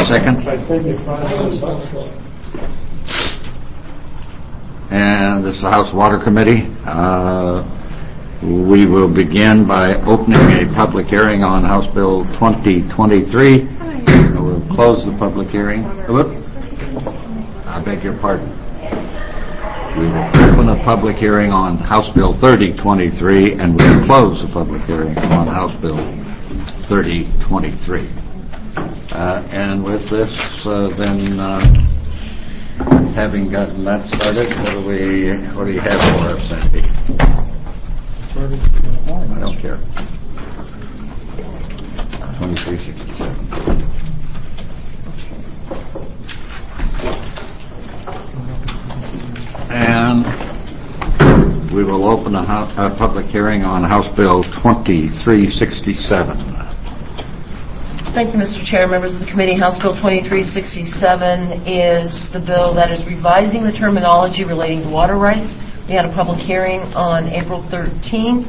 second? And this is the House Water Committee. We will begin by opening a public hearing on House Bill 2023. We'll close the public hearing. I beg your pardon. We will open a public hearing on House Bill 3023, and we will close the public hearing on House Bill 3023. And with this, then, having gotten that started, what do you have for us, Sandy? I don't care. 2367. And we will open a public hearing on House Bill 2367. Thank you, Mr. Chair. Members of the committee, House Bill 2367 is the bill that is revising the terminology relating to water rights. We had a public hearing on April 13th.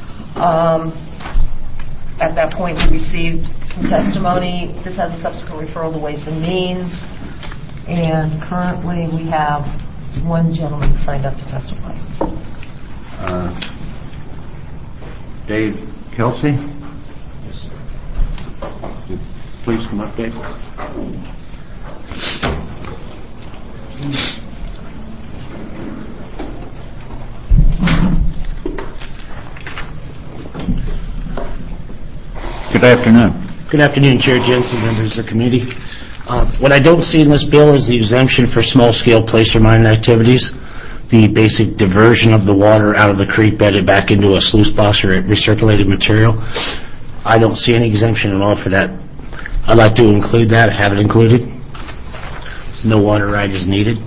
At that point, we received some testimony. This has a subsequent referral to Ways and Means. And currently, we have one gentleman signed up to testify. Dave Kelsey? Yes, sir. Please come up, Dave. Good afternoon. Good afternoon, Chair Jensen, members of the committee. What I don't see in this bill is the exemption for small-scale placer mining activities, the basic diversion of the water out of the creek bedded back into a sluice box or recirculated material. I don't see any exemption at all for that. I'd like to include that, have it included. No water right is needed.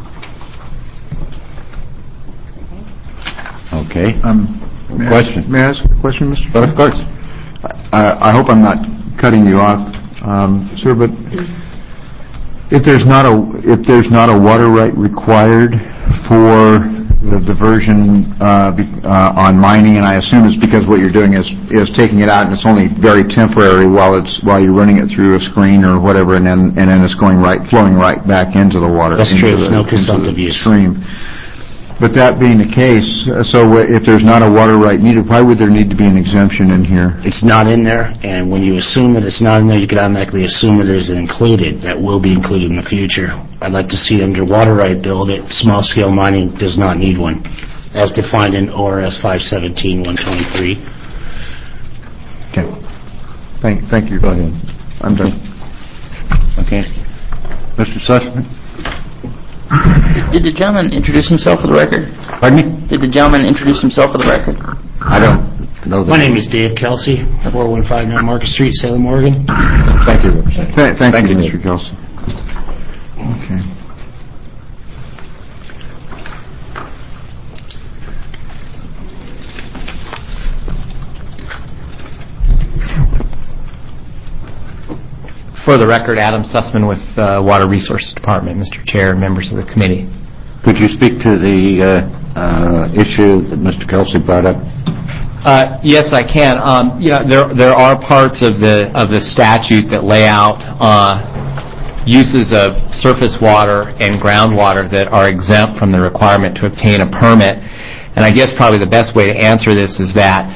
Okay. Question. May I ask a question, Mr. But of course. I hope I'm not cutting you off, sir, but if there's not a water right required for the diversion on mining, and I assume it's because what you're doing is taking it out and it's only very temporary while you're running it through a screen or whatever, and then it's flowing right back into the water. That's true. It's no consumptive use. Stream. But that being the case, so if there's not a water right needed, why would there need to be an exemption in here? It's not in there, and when you assume that it's not in there, you can automatically assume that it is included. That will be included in the future. I'd like to see under water right bill that small-scale mining does not need one, as defined in ORS 517-123. Okay. Thank you. Go ahead. I'm done. Okay. Mr. Sussman? Did the gentleman introduce himself for the record? Pardon me? Did the gentleman introduce himself for the record? I don't know that. My name is Dave Kelsey, 4159 Market Street, Salem, Oregon. Thank you, Representative. Thank you, Mr. Kelsey. Okay. For the record, Adam Sussman with Water Resources Department, Mr. Chair and members of the committee. Could you speak to the issue that Mr. Kelsey brought up? Yes, I can. There are parts of the statute that lay out uses of surface water and groundwater that are exempt from the requirement to obtain a permit. And I guess probably the best way to answer this is that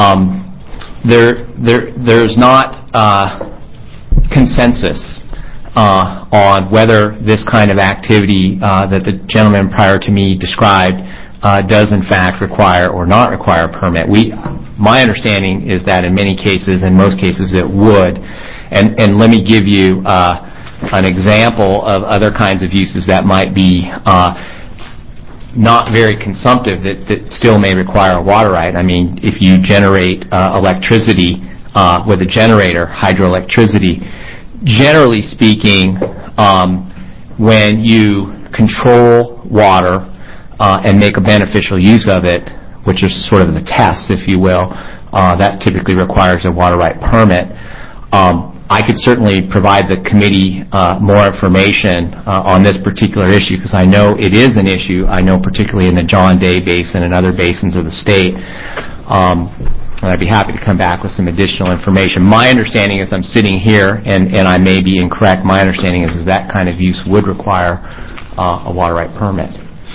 there's not consensus on whether this kind of activity that the gentleman prior to me described does in fact require or not require a permit. My understanding is that in many cases, in most cases, it would. And let me give you an example of other kinds of uses that might be not very consumptive that still may require a water right. I mean, if you generate electricity with a generator, hydroelectricity, generally speaking, when you control water and make a beneficial use of it, which is sort of the test, if you will, that typically requires a water right permit. I could certainly provide the committee more information on this particular issue because I know it is an issue. I know particularly in the John Day Basin and other basins of the state. And I'd be happy to come back with some additional information. My understanding is, I'm sitting here, and I may be incorrect, my understanding is that kind of use would require a water right permit.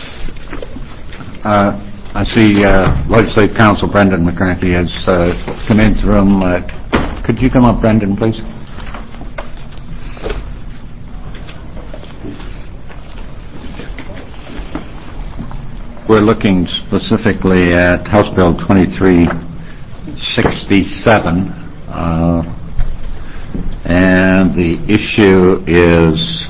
I see Legislative Counsel Brendan McCarthy has come into the room. Could you come up, Brendan, please? We're looking specifically at House Bill 2367, and the issue is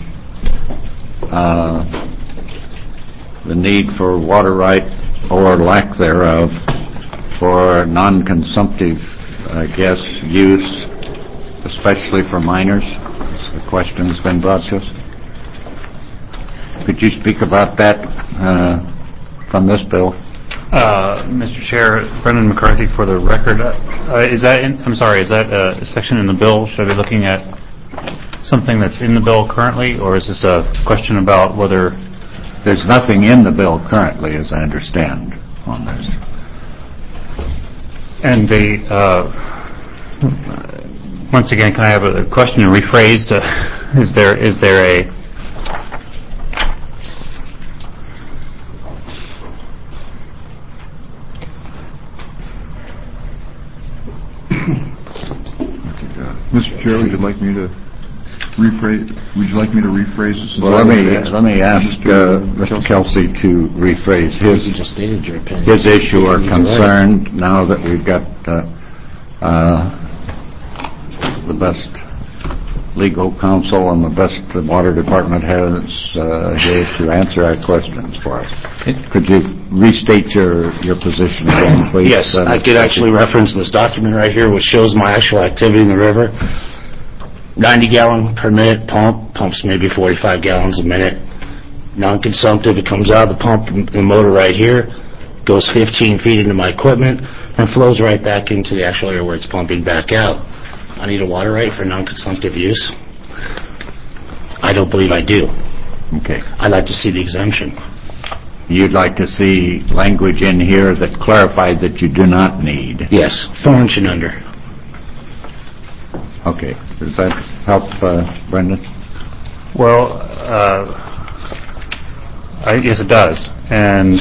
the need for water right or lack thereof for non-consumptive use, especially for minors. The question has been brought to us. Could you speak about that from this bill? Mr. Chair, Brendan McCarthy for the record. Is that a section in the bill? Should I be looking at something that's in the bill currently, or is this a question about whether... There's nothing in the bill currently, as I understand, on this. And once again, can I have a question rephrased? Is there a... Mr. Chair, would you like me to rephrase? Would you like me to rephrase this? Well, let me ask Mr. Kelsey to rephrase his issue or concern. Now that we've got the best legal counsel and the best the Water Department has here to answer our questions for us. Could you restate your position again, please? Yes, I could actually reference this document right here, which shows my actual activity in the river. 90-gallon per minute pumps maybe 45 gallons a minute. Non-consumptive, it comes out of the pump, the motor right here, goes 15 feet into my equipment, and flows right back into the actual area where it's pumping back out. I need a water right for non-consumptive use? I don't believe I do. Okay. I'd like to see the exemption. You'd like to see language in here that clarified that you do not need? Yes, 4 inch and under. Okay. Does that help, Brendan? Well, yes, it does. And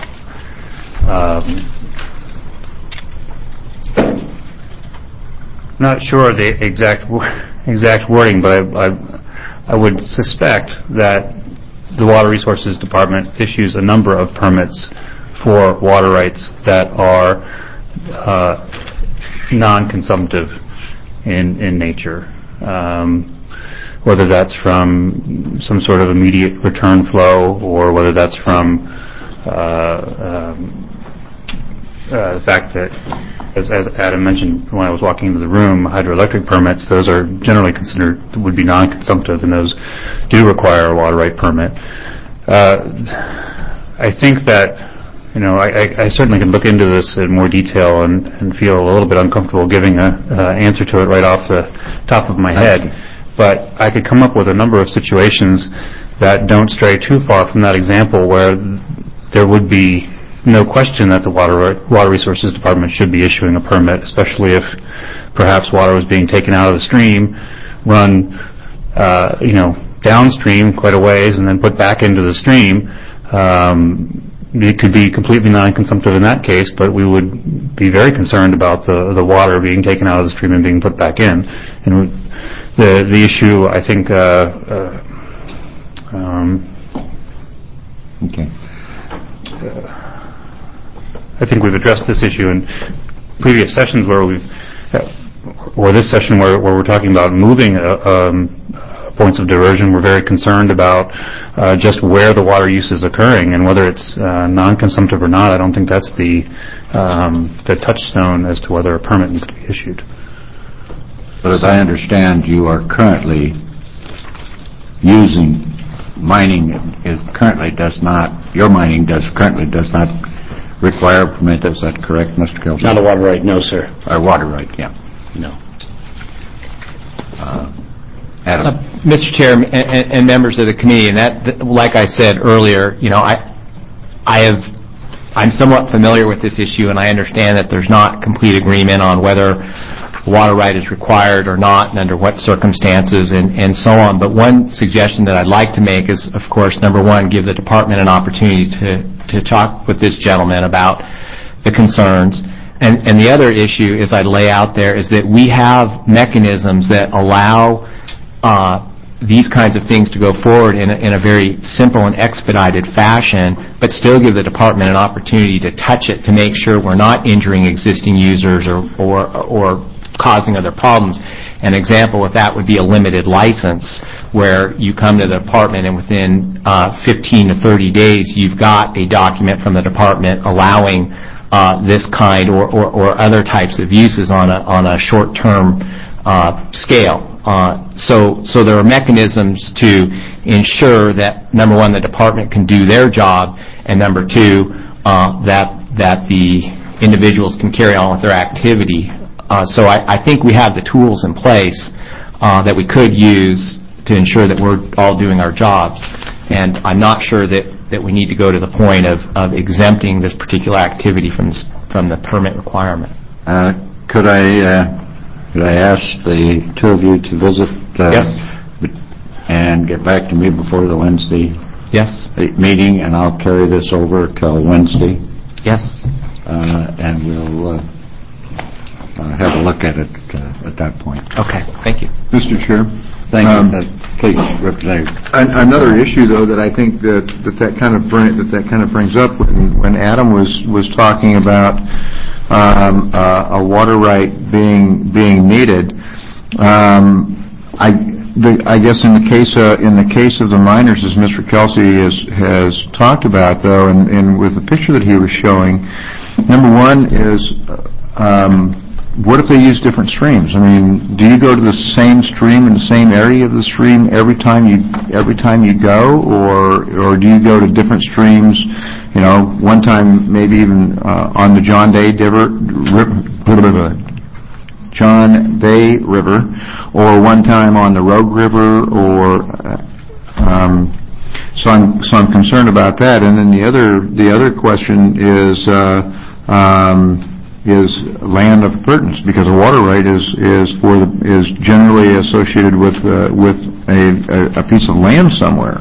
not sure the exact wording, but I would suspect that the Water Resources Department issues a number of permits for water rights that are non-consumptive in nature, whether that's from some sort of immediate return flow, or whether that's from the fact that, as Adam mentioned when I was walking into the room, hydroelectric permits, those are generally considered would be non-consumptive, and those do require a water right permit. I think that, I certainly can look into this in more detail and feel a little bit uncomfortable giving an answer to it right off the top of my head, but I could come up with a number of situations that don't stray too far from that example where there would be no question that the Water Resources Department should be issuing a permit, especially if perhaps water was being taken out of the stream, run downstream quite a ways, and then put back into the stream. It could be completely non-consumptive in that case, but we would be very concerned about the water being taken out of the stream and being put back in. And the issue, I think... okay. I think we've addressed this issue in previous sessions or this session where we're talking about moving points of diversion. We're very concerned about just where the water use is occurring, and whether it's non-consumptive or not. I don't think that's the touchstone as to whether a permit needs to be issued. But as I understand, you are currently using mining. Your mining currently does not require a permit. Is that correct, Mr. Kelsey? Not a water right, no, sir. A water right, yeah. No. Adam. Mr. Chair and members of the committee, and that, like I said earlier, I I'm somewhat familiar with this issue, and I understand that there's not complete agreement on whether a water right is required or not, and under what circumstances, and so on. But one suggestion that I'd like to make is, of course, number one, give the department an opportunity to talk with this gentleman about the concerns. And the other issue is I'd lay out there is that we have mechanisms that allow these kinds of things to go forward in a very simple and expedited fashion, but still give the department an opportunity to touch it to make sure we're not injuring existing users or causing other problems. An example of that would be a limited license, where you come to the department and within 15 to 30 days you've got a document from the department allowing this kind or other types of uses on a short-term scale. So there are mechanisms to ensure that, number one, the department can do their job, and number two, that the individuals can carry on with their activity. So I think we have the tools in place that we could use to ensure that we're all doing our jobs. And I'm not sure that we need to go to the point of exempting this particular activity from the permit requirement. Could I ask the two of you to visit Yes. and get back to me before the Wednesday Yes. meeting, and I'll carry this over till Wednesday, Yes. and we'll have a look at it at that point. Okay. Thank you. Mr. Chair? Thank you. Please, Representative. Another issue, though, that I think that kind of brings up when Adam was talking about a water right being needed. I guess in the case of the miners, as Mr. Kelsey has talked about, though, and with the picture that he was showing, number one is, what if they use different streams? I mean, do you go to the same stream in the same area of the stream every time you go, or do you go to different streams? You know, one time maybe even on the John Day River, or one time on the Rogue River, or so I'm concerned about that. And then the other question is land of appurtenance, because a water right is generally associated with a piece of land somewhere,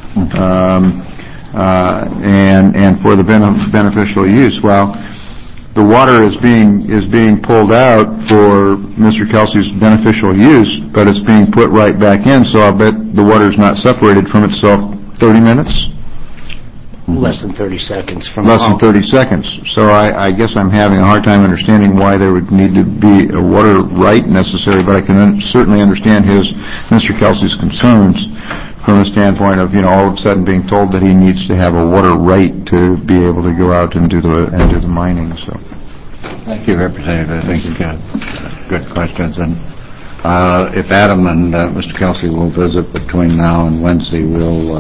and for the beneficial use. Well, the water is being pulled out for Mr. Kelsey's beneficial use, but it's being put right back in. So I bet the water is not separated from itself 30 minutes. Less than 30 seconds from Less than 30 seconds. So I guess I'm having a hard time understanding why there would need to be a water right necessary, but I can certainly understand Mr. Kelsey's concerns from the standpoint of, all of a sudden being told that he needs to have a water right to be able to go out and do the mining. So, thank you, Representative. I think good questions. And if Adam and Mr. Kelsey will visit between now and Wednesday, we'll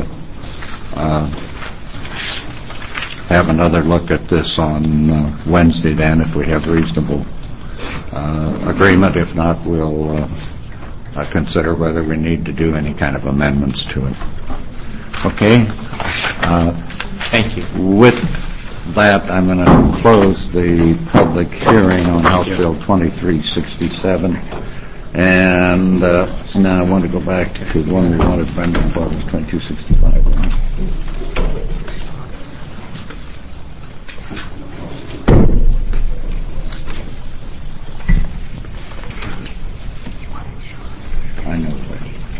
have another look at this on Wednesday then, if we have reasonable agreement. If not, we'll consider whether we need to do any kind of amendments to it. Okay? Thank you. With that, I'm going to close the public hearing on House Bill 2367. And now I want to go back to the one we wanted to bring about, was 2265. I know that.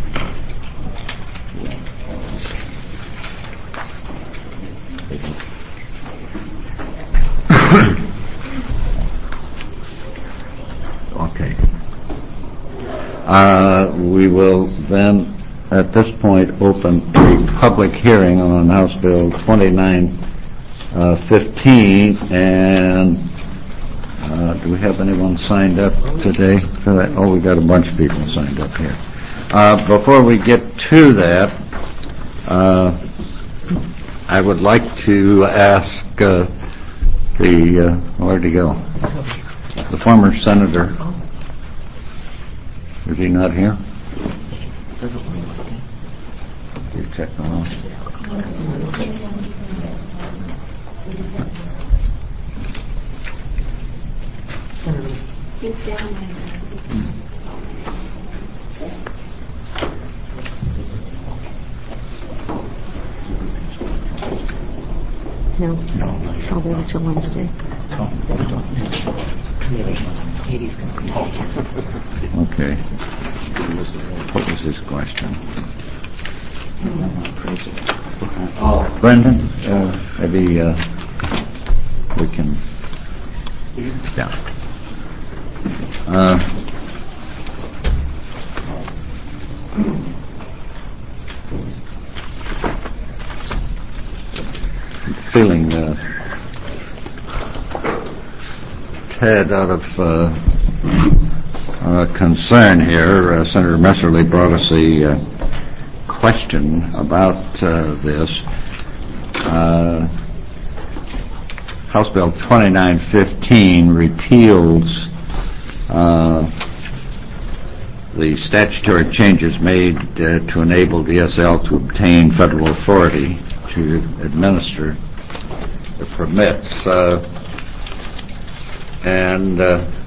Okay. We will then, at this point, open a public hearing on House Bill 2915, and do we have anyone signed up today for that? Oh, we got a bunch of people signed up here. Before we get to that, I would like to ask where'd he go? The former senator. Is he not here? You check them out. No, it's held over till Wednesday. Okay. What was his question? Brendan, maybe we can... Yeah. Feeling tad out of concern here. Senator Messerly brought us a question about this. House Bill 2915 repeals the statutory changes made to enable DSL to obtain federal authority to administer the permits. And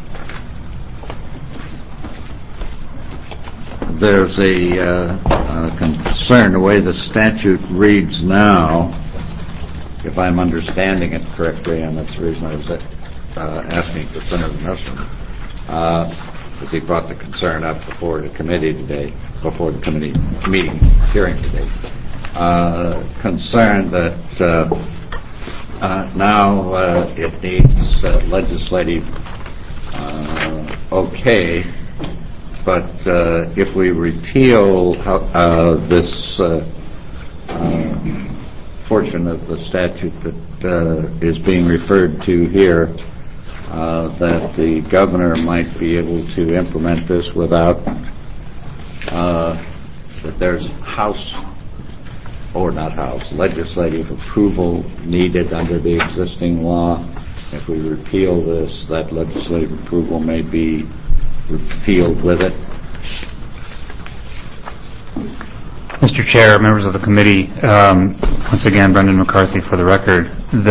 there's a concern, the way the statute reads now, if I'm understanding it correctly, and that's the reason I was asking for Senator Messerly, because he brought the concern up before the committee today, before the committee hearing today. Concern that now it needs legislative okay, but if we repeal this portion of the statute that is being referred to here, that the governor might be able to implement this without that there's legislative approval needed under the existing law. If we repeal this, that legislative approval may be repealed with it. Mr. Chair, members of the committee, once again, Brendan McCarthy for the record.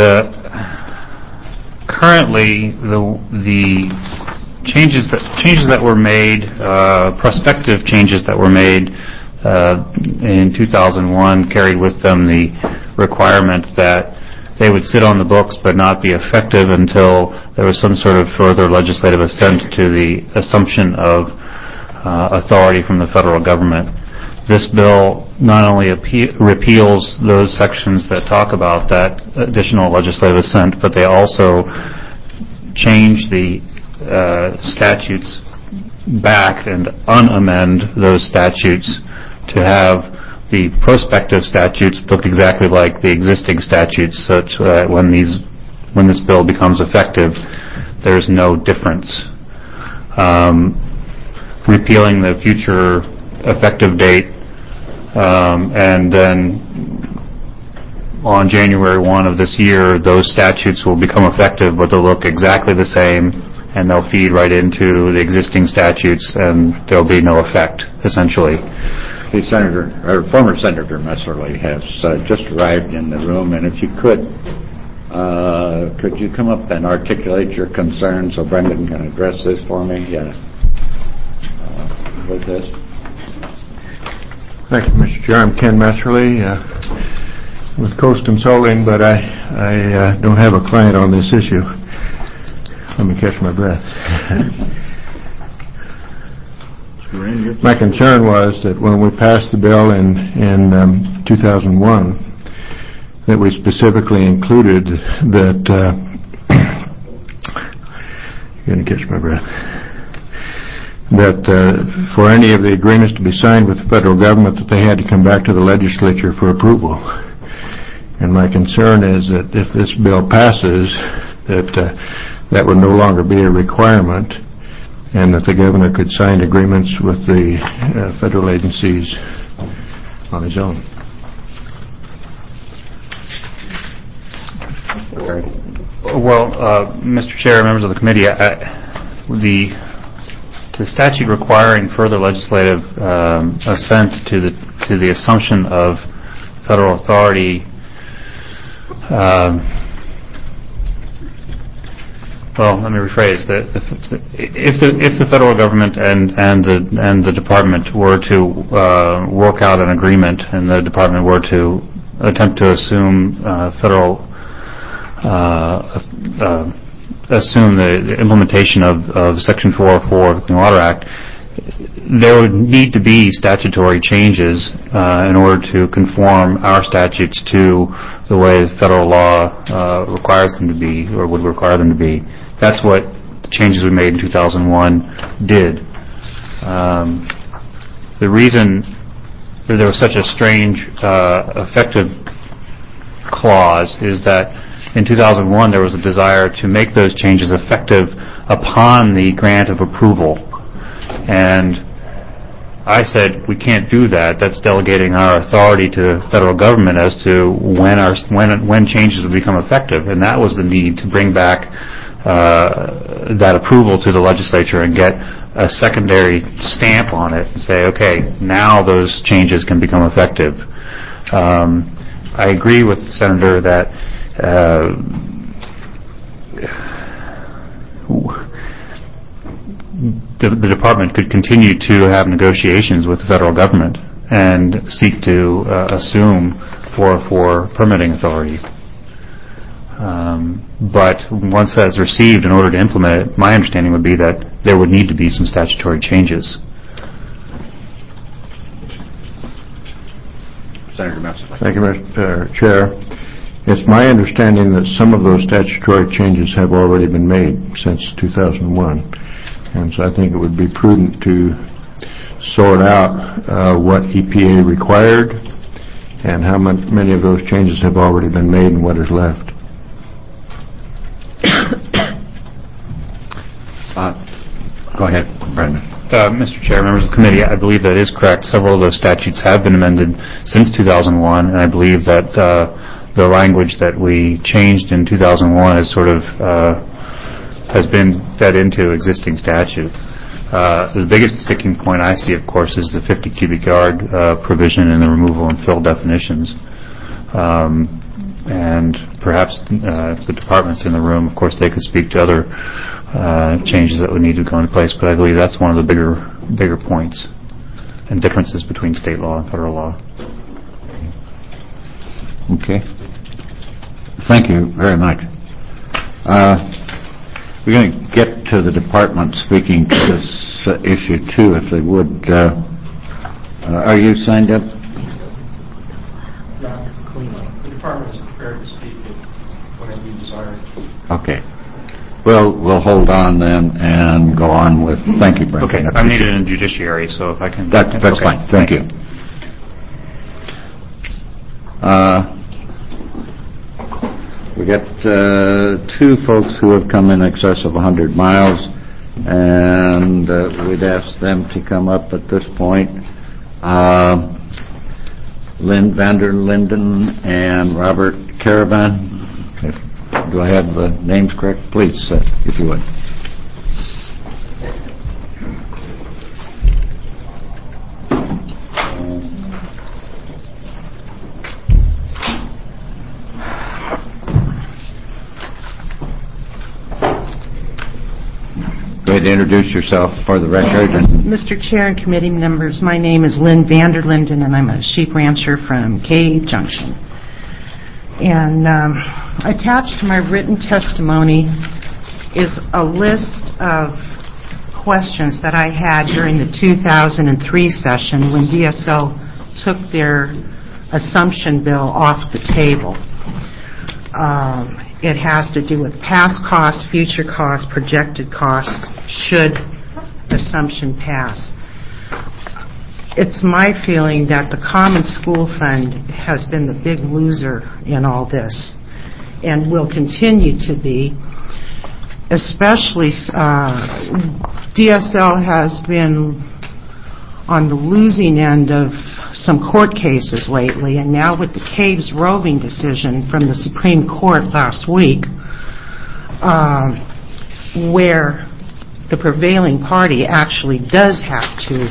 Currently, the changes that were made, prospective changes that were made in 2001 carried with them the requirement that they would sit on the books but not be effective until there was some sort of further legislative assent to the assumption of authority from the federal government. This bill not only repeals those sections that talk about that additional legislative assent, but they also change the statutes back and unamend those statutes to have the prospective statutes look exactly like the existing statutes, such that when this bill becomes effective, there's no difference. Repealing the future effective date, and then on January 1 of this year, those statutes will become effective, but they'll look exactly the same, and they'll feed right into the existing statutes, and there'll be no effect, essentially. The former Senator Messerly has just arrived in the room, and if you could you come up and articulate your concerns so Brendan can address this for me? With this. Thank you, Mr. Chair. I'm Ken Messerly with Coast Consulting, but I don't have a client on this issue. Let me catch my breath. My concern was that when we passed the bill in 2001, that we specifically included that you're going to catch my breath. That for any of the agreements to be signed with the federal government, that they had to come back to the legislature for approval. And my concern is that if this bill passes, that would no longer be a requirement, and that the governor could sign agreements with the federal agencies on his own. Well, Mr. Chair, members of the committee, the statute requiring further legislative assent to the assumption of federal authority Well, let me rephrase. If the federal government and the department were to work out an agreement, and the department were to attempt to assume the implementation of Section 404 of the Clean Water Act, there would need to be statutory changes in order to conform our statutes to the way federal law requires them to be, or would require them to be. That's what the changes we made in 2001 did. The reason that there was such a strange effective clause is that in 2001 there was a desire to make those changes effective upon the grant of approval. And I said, we can't do that. That's delegating our authority to the federal government as to when changes would become effective. And that was the need to bring back that approval to the legislature and get a secondary stamp on it and say, okay, now those changes can become effective. I agree with the Senator that the department could continue to have negotiations with the federal government and seek to assume 404 permitting authority. But once that's received, in order to implement it, my understanding would be that there would need to be some statutory changes. Senator Messer. Thank you, Mr. Chair. It's my understanding that some of those statutory changes have already been made since 2001. And so I think it would be prudent to sort out what EPA required and how many of those changes have already been made and what is left. Go ahead, Brendan. Mr. Chair, members of the committee, I believe that is correct. Several of those statutes have been amended since 2001, and I believe that the language that we changed in 2001 is sort of has been fed into existing statute. The biggest sticking point I see, of course, is the 50 cubic yard provision in the removal and fill definitions. And perhaps if the department's in the room, of course, they could speak to other changes that would need to go into place. But I believe that's one of the bigger points and differences between state law and federal law. Okay. Thank you very much. We're going to get to the department speaking to this issue, too, if they would. Are you signed up? The department is prepared to speak whenever you desire. Okay. Well, we'll hold on then and go on with. Thank you, Brent. Okay. I'm needed in judiciary, so if I can. That's okay. fine. Thank you. We got two folks who have come in excess of 100 miles, and we'd ask them to come up at this point. Lynn Vander Linden and Robert Caravan. Do I have the names correct? Please, if you would. Go ahead and introduce yourself for the record. Mr. Chair and committee members, my name is Lynn Vander Linden, and I'm a sheep rancher from Cave Junction. And attached to my written testimony is a list of questions that I had during the 2003 session when DSO took their assumption bill off the table. It has to do with past costs, future costs, projected costs, should assumption pass. It's my feeling that the Common School Fund has been the big loser in all this and will continue to be. Especially, DSL has been on the losing end of some court cases lately, and now with the Caves roving decision from the Supreme Court last week, where the prevailing party actually does have to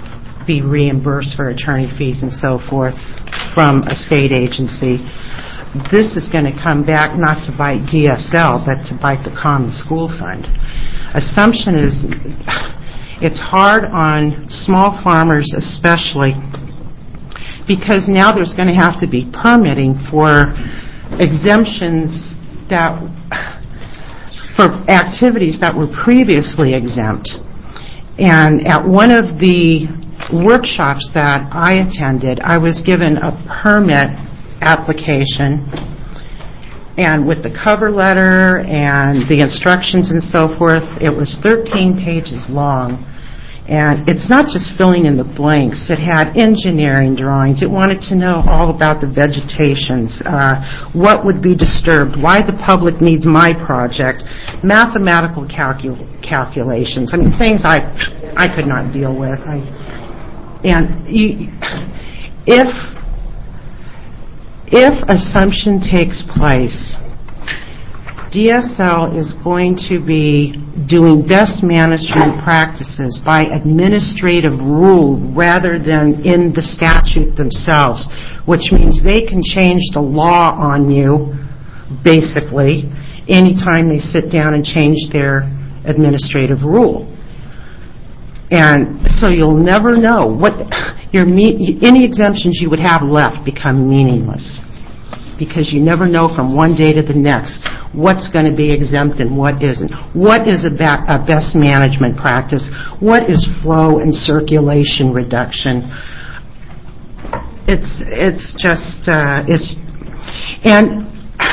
be reimbursed for attorney fees and so forth from a state agency, this is going to come back not to bite DSL, but to bite the Common School Fund. Assumption is, it's hard on small farmers especially, because now there's going to have to be permitting for exemptions for activities that were previously exempt. And at one of the workshops that I attended, I was given a permit application, and with the cover letter and the instructions and so forth, it was 13 pages long. And it's not just filling in the blanks. It had engineering drawings. It wanted to know all about the vegetations, what would be disturbed, why the public needs my project, mathematical calculations. I mean, things I could not deal with. If assumption takes place, DSL is going to be doing best management practices by administrative rule rather than in the statute themselves, which means they can change the law on you, basically, anytime they sit down and change their administrative rule. And so you'll never know what any exemptions you would have left become meaningless, because you never know from one day to the next what's going to be exempt and what isn't. What is a best management practice? What is flow and circulation reduction? It's just and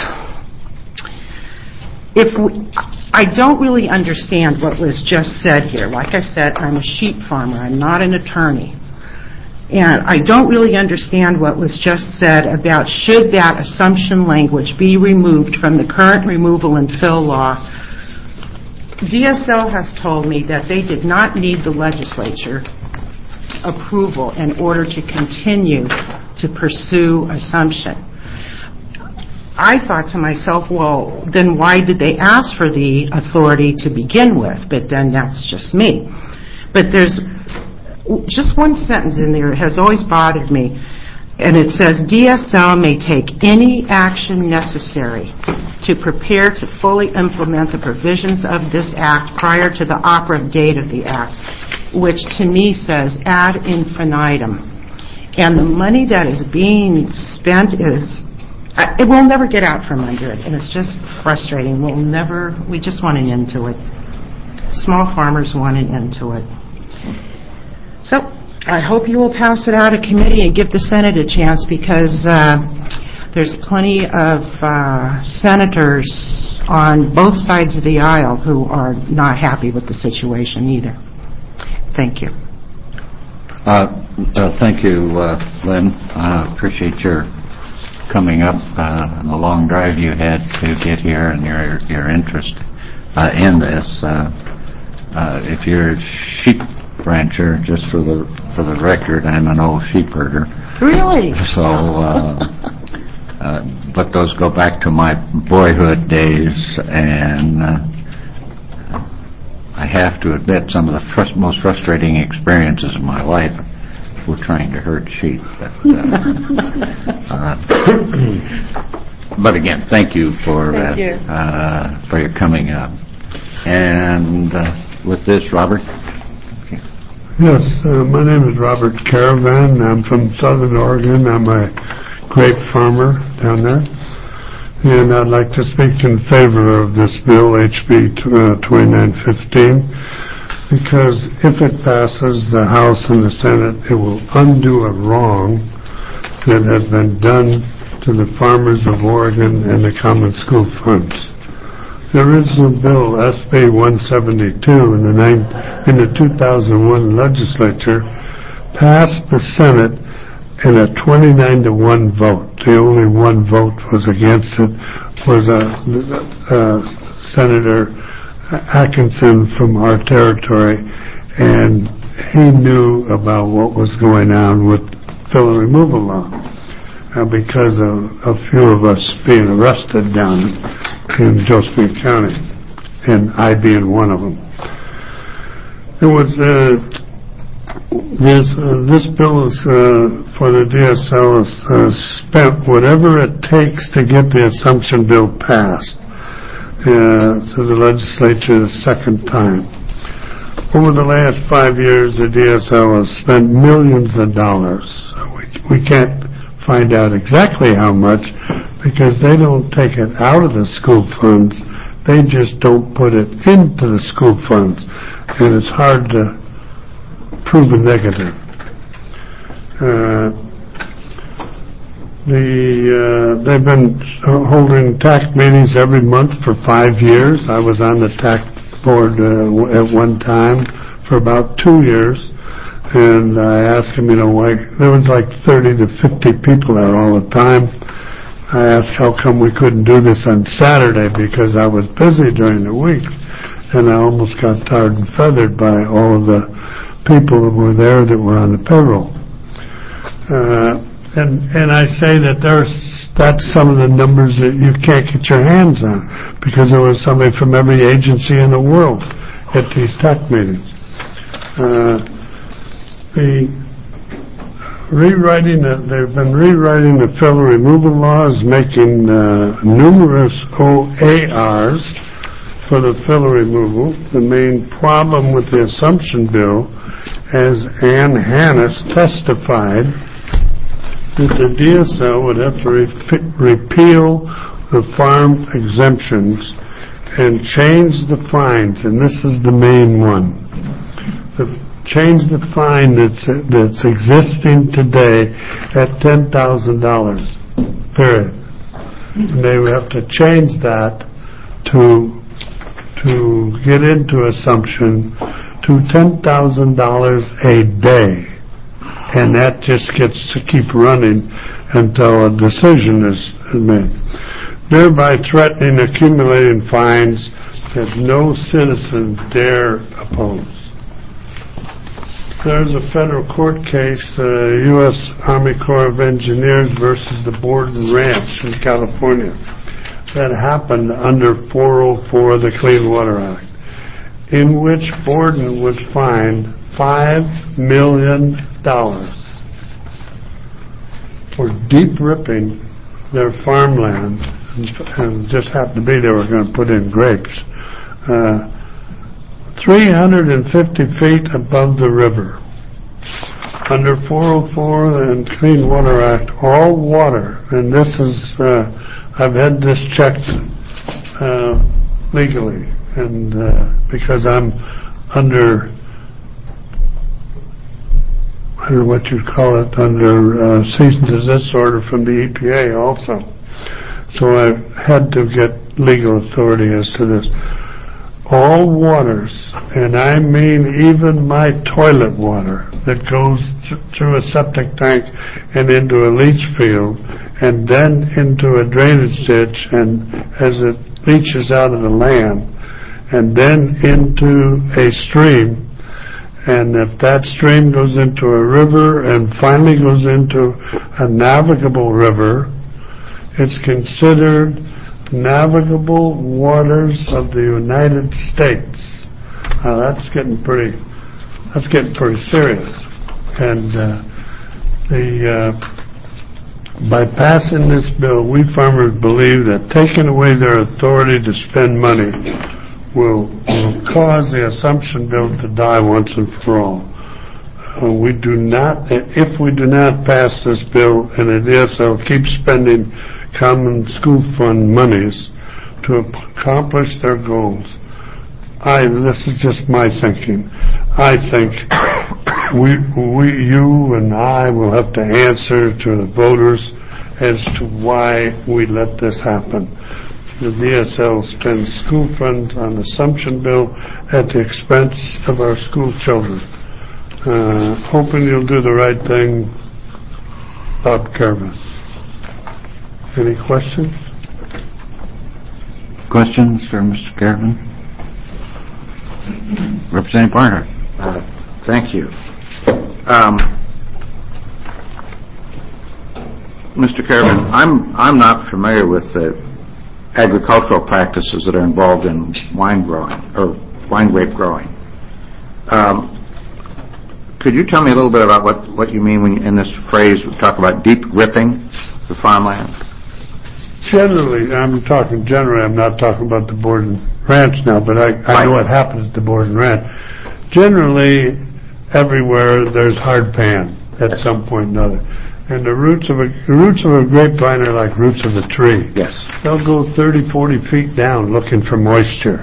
I don't really understand what was just said here. Like I said, I'm a sheep farmer. I'm not an attorney. And I don't really understand what was just said about should that assumption language be removed from the current removal and fill law. DSL has told me that they did not need the legislature approval in order to continue to pursue assumption. I thought to myself, well, then why did they ask for the authority to begin with? But then that's just me. But there's just one sentence in there has always bothered me, and it says, DSL may take any action necessary to prepare to fully implement the provisions of this Act prior to the operative date of the Act, which to me says ad infinitum. And the money that is being spent it will never get out from under it, and it's just frustrating. We just want an end to it. Small farmers want an end to it. So I hope you will pass it out of committee and give the Senate a chance, because there's plenty of senators on both sides of the aisle who are not happy with the situation either. Thank you. Thank you, Lynn. I appreciate your coming up and the long drive you had to get here and your interest in this. If you're a sheep rancher, just for the record, I'm an old sheep herder. Really? So, but those go back to my boyhood days, and I have to admit some of the most frustrating experiences of my life were trying to herd sheep. But again, thank you for your coming up. And with this, Robert. Yes, my name is Robert Caravan. I'm from Southern Oregon. I'm a grape farmer down there. And I'd like to speak in favor of this bill, HB 2915, because if it passes the House and the Senate, it will undo a wrong that has been done to the farmers of Oregon and the Common School Funds. The original bill, SB 172, in the 2001 legislature, passed the Senate in a 29-1 vote. The only one vote was against it was Senator Atkinson from our territory, and he knew about what was going on with fill and removal law because of a few of us being arrested down in Josephine County, and I being one of them. It was this bill is, for the DSL is spent whatever it takes to get the assumption bill passed through the legislature the second time. Over the last 5 years, the DSL has spent millions of dollars. We can't find out exactly how much because they don't take it out of the school funds. They just don't put it into the school funds. And it's hard to prove a negative. They've been holding TAC meetings every month for 5 years. I was on the TAC board at one time for about 2 years, and I asked him, why there was like 30 to 50 people there all the time. I asked how come we couldn't do this on Saturday because I was busy during the week, and I almost got tarred and feathered by all of the people that were there that were on the payroll. And I say that that's some of the numbers that you can't get your hands on because there was somebody from every agency in the world at these TAC meetings. They've been rewriting the fill removal laws, making numerous OARs for the fill removal. The main problem with the assumption bill, as Ann Hannes testified, that the DSL would have to repeal the farm exemptions and change the fines, and this is the main one. Change the fine that's existing today at $10,000, period. And they would have to change that to get into assumption to $10,000 a day. And that just gets to keep running until a decision is made, thereby threatening accumulating fines that no citizen dare oppose. There's a federal court case, U.S. Army Corps of Engineers versus the Borden Ranch in California, that happened under 404 of the Clean Water Act, in which Borden was fined $5 million for deep ripping their farmland, and it just happened to be they were going to put in grapes, 350 feet above the river. Under 404 and Clean Water Act, all water, and this is, I've had this checked legally, and because I'm under, I don't know what you'd call it, under cease and desist order from the EPA also. So I had to get legal authority as to this. All waters, and I mean even my toilet water that goes through a septic tank and into a leach field and then into a drainage ditch, and as it leaches out of the land and then into a stream, and if that stream goes into a river and finally goes into a navigable river, it's considered navigable waters of the United States. Now that's getting pretty serious. And by passing this bill, we farmers believe that taking away their authority to spend money will cause the assumption bill to die once and for all. If we do not pass this bill and the DSL keeps spending common school fund monies to accomplish their goals, this is just my thinking, I think you and I will have to answer to the voters as to why we let this happen. The DSL spends school funds on assumption bill at the expense of our school children. Hoping you'll do the right thing, Bob Caravan. Any questions? Questions for Mr. Caravan? Representative Barnhart. Thank you. Mr. Caravan, I'm not familiar with the agricultural practices that are involved in wine growing or wine grape growing. Could you tell me a little bit about what you mean when you, in this phrase, we talk about deep ripping the farmland? Generally, I'm talking generally, I'm not talking about the Borden Ranch now, but I know what happens at the Borden Ranch. Generally, everywhere there's hard pan at some point or another. And the roots of a grapevine are like roots of a tree. Yes. They'll go 30, 40 feet down looking for moisture.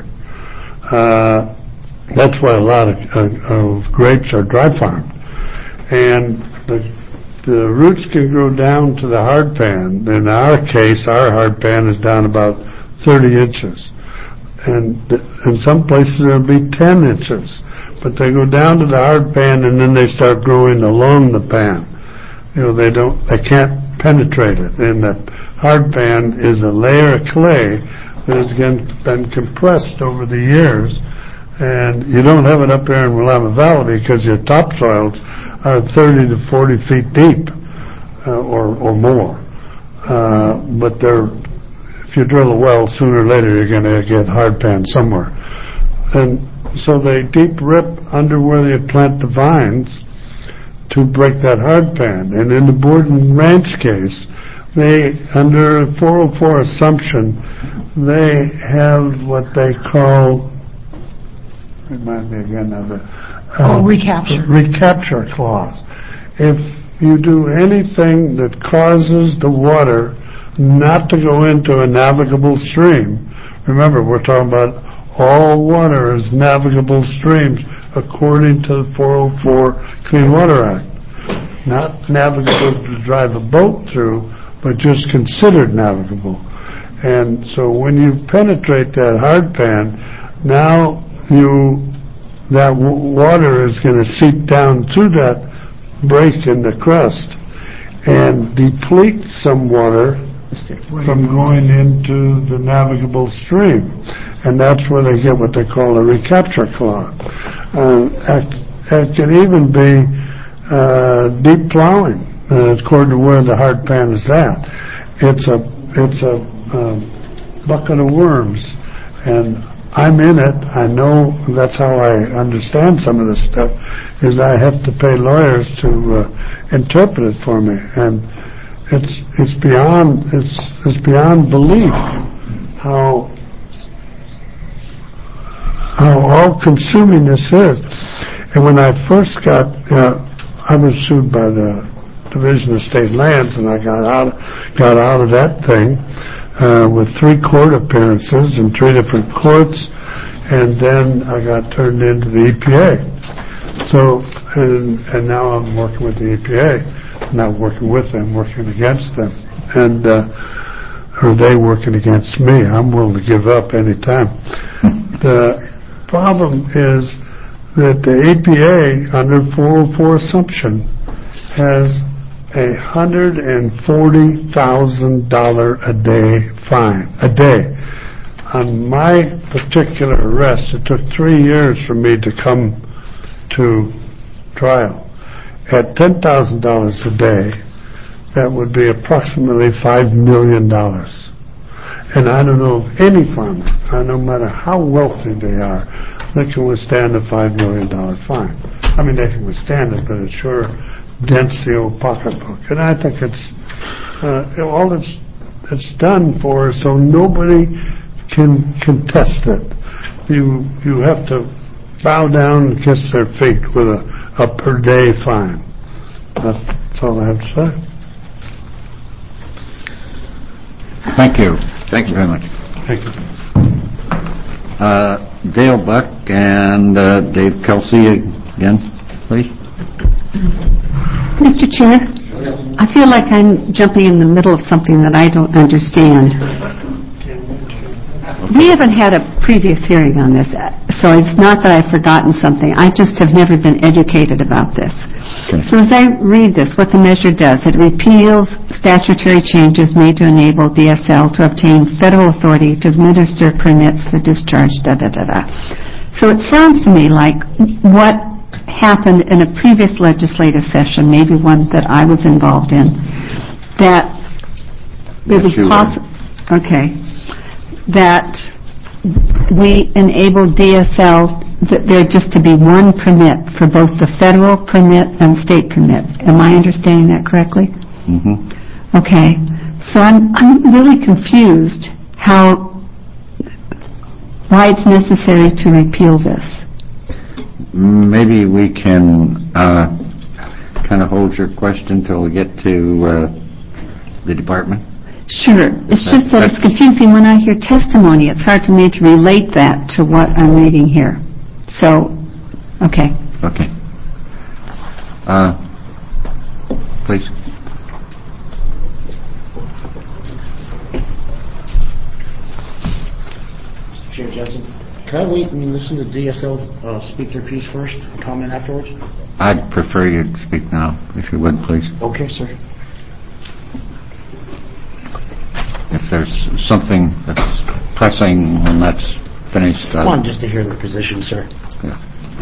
That's why a lot of grapes are dry farmed. And the roots can go down to the hard pan. In our case, our hard pan is down about 30 inches. And in some places it'll be 10 inches. But they go down to the hard pan and then they start growing along the pan. They can't penetrate it. And the hard pan is a layer of clay that has been compressed over the years. And you don't have it up here in Willamette Valley because your topsoils are 30 to 40 feet deep or more. But if you drill a well, sooner or later you're going to get hard pan somewhere. And so they deep rip under where they plant the vines to break that hard pan. And in the Borden Ranch case, they, under a 404 assumption, they have what they call, remind me again of the recapture clause. If you do anything that causes the water not to go into a navigable stream, remember we're talking about all water is navigable streams according to the 404 Clean Water Act. Not navigable to drive a boat through, but just considered navigable. And so when you penetrate that hard pan, now that water is going to seep down through that break in the crust and deplete some water from going into the navigable stream. And that's where they get what they call a recapture clause. It can even be deep plowing, according to where the hard pan is at. It's a bucket of worms, and I'm in it. I know that's how I understand some of this stuff, is I have to pay lawyers to interpret it for me, and it's beyond belief how all-consuming this is. And when I first got, I was sued by the Division of State Lands, and I got out of that thing with 3 court appearances in 3 different courts, and then I got turned into the EPA. So, and now I'm working with the EPA. I'm not working with them, working against them, and or they working against me. I'm willing to give up any time. The problem is that the EPA, under 404 assumption, has $140,000 a day fine, a day. On my particular arrest, it took 3 years for me to come to trial. At $10,000 a day, that would be approximately $5 million. And I don't know of any farmer, no matter how wealthy they are, that can withstand a $5 million fine. I mean, they can withstand it, but it sure dents the old pocketbook. And I think it's all it's done for, so nobody can contest it. You have to bow down and kiss their feet with a per day fine. That's all I have to say. Thank you. Thank you very much. Thank you. Dale Buck and Dave Kelsey again, please. Mr. Chair, I feel like I'm jumping in the middle of something that I don't understand. We haven't had a previous hearing on this, so it's not that I've forgotten something. I just have never been educated about this. Okay. So as I read this, what the measure does, it repeals statutory changes made to enable DSL to obtain federal authority to administer permits for discharge, da-da-da-da. So it sounds to me like what happened in a previous legislative session, maybe one that I was involved in, that it was possible, okay, that we enabled DSL there just to be one permit for both the federal permit and state permit. Am I understanding that correctly? Mm-hmm. Okay. So I'm really confused why it's necessary to repeal this. Maybe we can kind of hold your question till we get to the department. Sure. It's just that it's confusing. When I hear testimony, it's hard for me to relate that to what I'm reading here. So, okay. Okay. Please. Chair Jensen, can I wait and listen to DSL speak their piece first and comment afterwards? I'd prefer you to speak now, if you would, please. Okay, sir. If there's something that's pressing when that's finished. I want just to hear their position, sir. Yeah.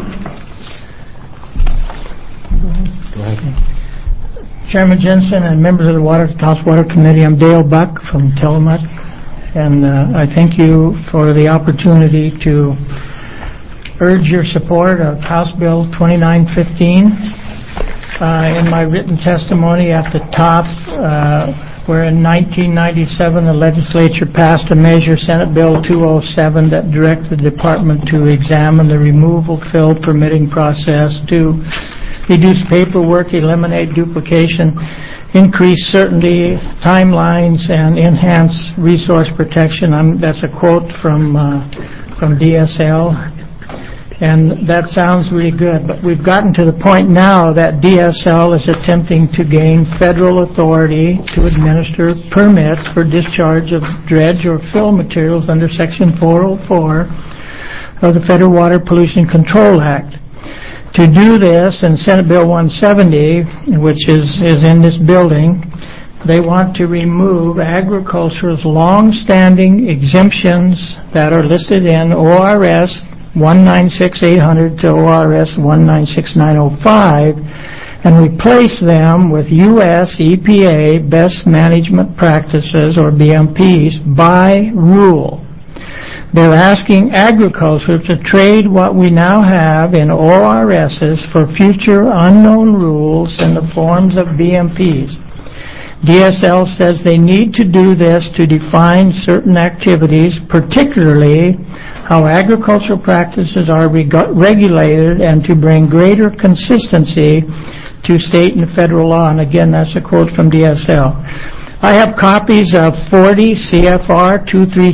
Go ahead. Chairman Jensen and members of the House Water Committee, I'm Dale Buck from Tillamook, and I thank you for the opportunity to urge your support of House Bill 2915. In my written testimony at the top, where in 1997 the legislature passed a measure, Senate Bill 207, that directed the department to examine the removal, fill, permitting process to reduce paperwork, eliminate duplication, increase certainty, timelines, and enhance resource protection. That's a quote from DSL. And that sounds really good, but we've gotten to the point now that DSL is attempting to gain federal authority to administer permits for discharge of dredge or fill materials under Section 404 of the Federal Water Pollution Control Act. To do this, in Senate Bill 170, which is in this building, they want to remove agriculture's long-standing exemptions that are listed in ORS 196-800 to ORS 196-905 and replace them with U.S. EPA Best Management Practices, or BMPs, by rule. They're asking agriculture to trade what we now have in ORSs for future unknown rules in the forms of BMPs. DSL says they need to do this to define certain activities, particularly how agricultural practices are regulated, and to bring greater consistency to state and federal law. And again, that's a quote from DSL. I have copies of 40 CFR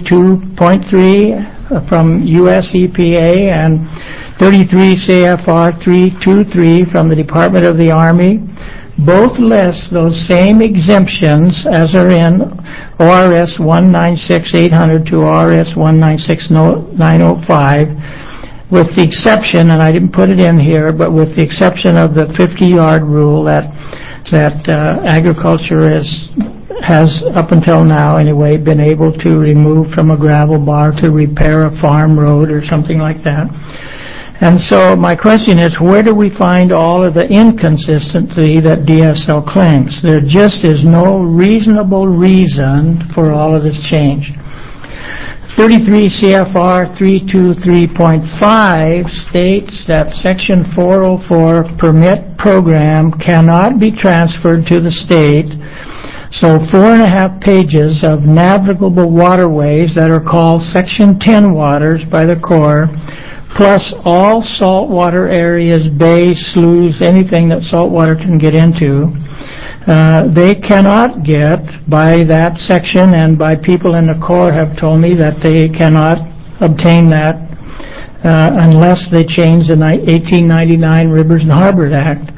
232.3 from U.S. EPA and 33 CFR 323 from the Department of the Army. Both list those same exemptions as are in ORS 196-800 to ORS 196-905, with the exception, and I didn't put it in here, but with the exception of the 50-yard rule that agriculture has up until now anyway been able to remove from a gravel bar to repair a farm road or something like that. And so my question is, where do we find all of the inconsistency that DSL claims? There just is no reasonable reason for all of this change. 33 CFR 323.5 states that Section 404 permit program cannot be transferred to the state, so 4.5 pages of navigable waterways that are called Section 10 waters by the Corps, plus all saltwater areas, bays, sloughs, anything that saltwater can get into, they cannot get by that section, and by people in the Corps have told me that they cannot obtain that unless they change the 1899 Rivers and Harbors Act.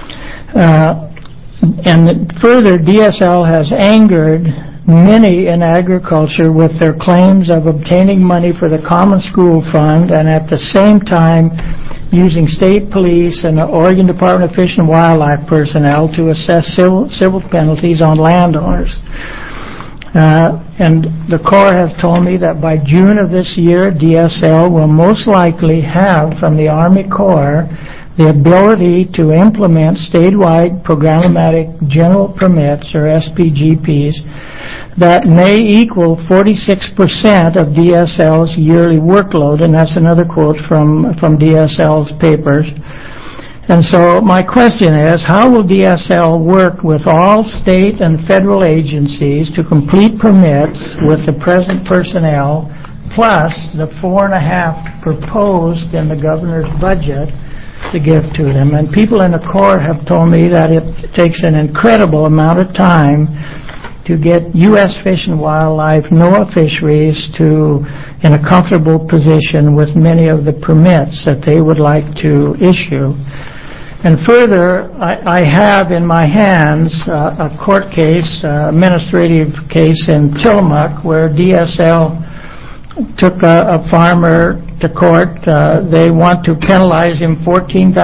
And further, DSL has angered many in agriculture with their claims of obtaining money for the Common School Fund and at the same time using state police and the Oregon Department of Fish and Wildlife personnel to assess civil penalties on landowners. And the Corps has told me that by June of this year, DSL will most likely have from the Army Corps the ability to implement statewide programmatic general permits, or SPGPs, that may equal 46% of DSL's yearly workload, and that's another quote from DSL's papers. And so my question is, how will DSL work with all state and federal agencies to complete permits with the present personnel, plus the 4.5 proposed in the governor's budget to give to them? And people in the Corps have told me that it takes an incredible amount of time to get U.S. Fish and Wildlife, NOAA fisheries in a comfortable position with many of the permits that they would like to issue. And further, I have in my hands a court case, administrative case in Tillamook, where DSL took a farmer to court. They want to penalize him $14,000.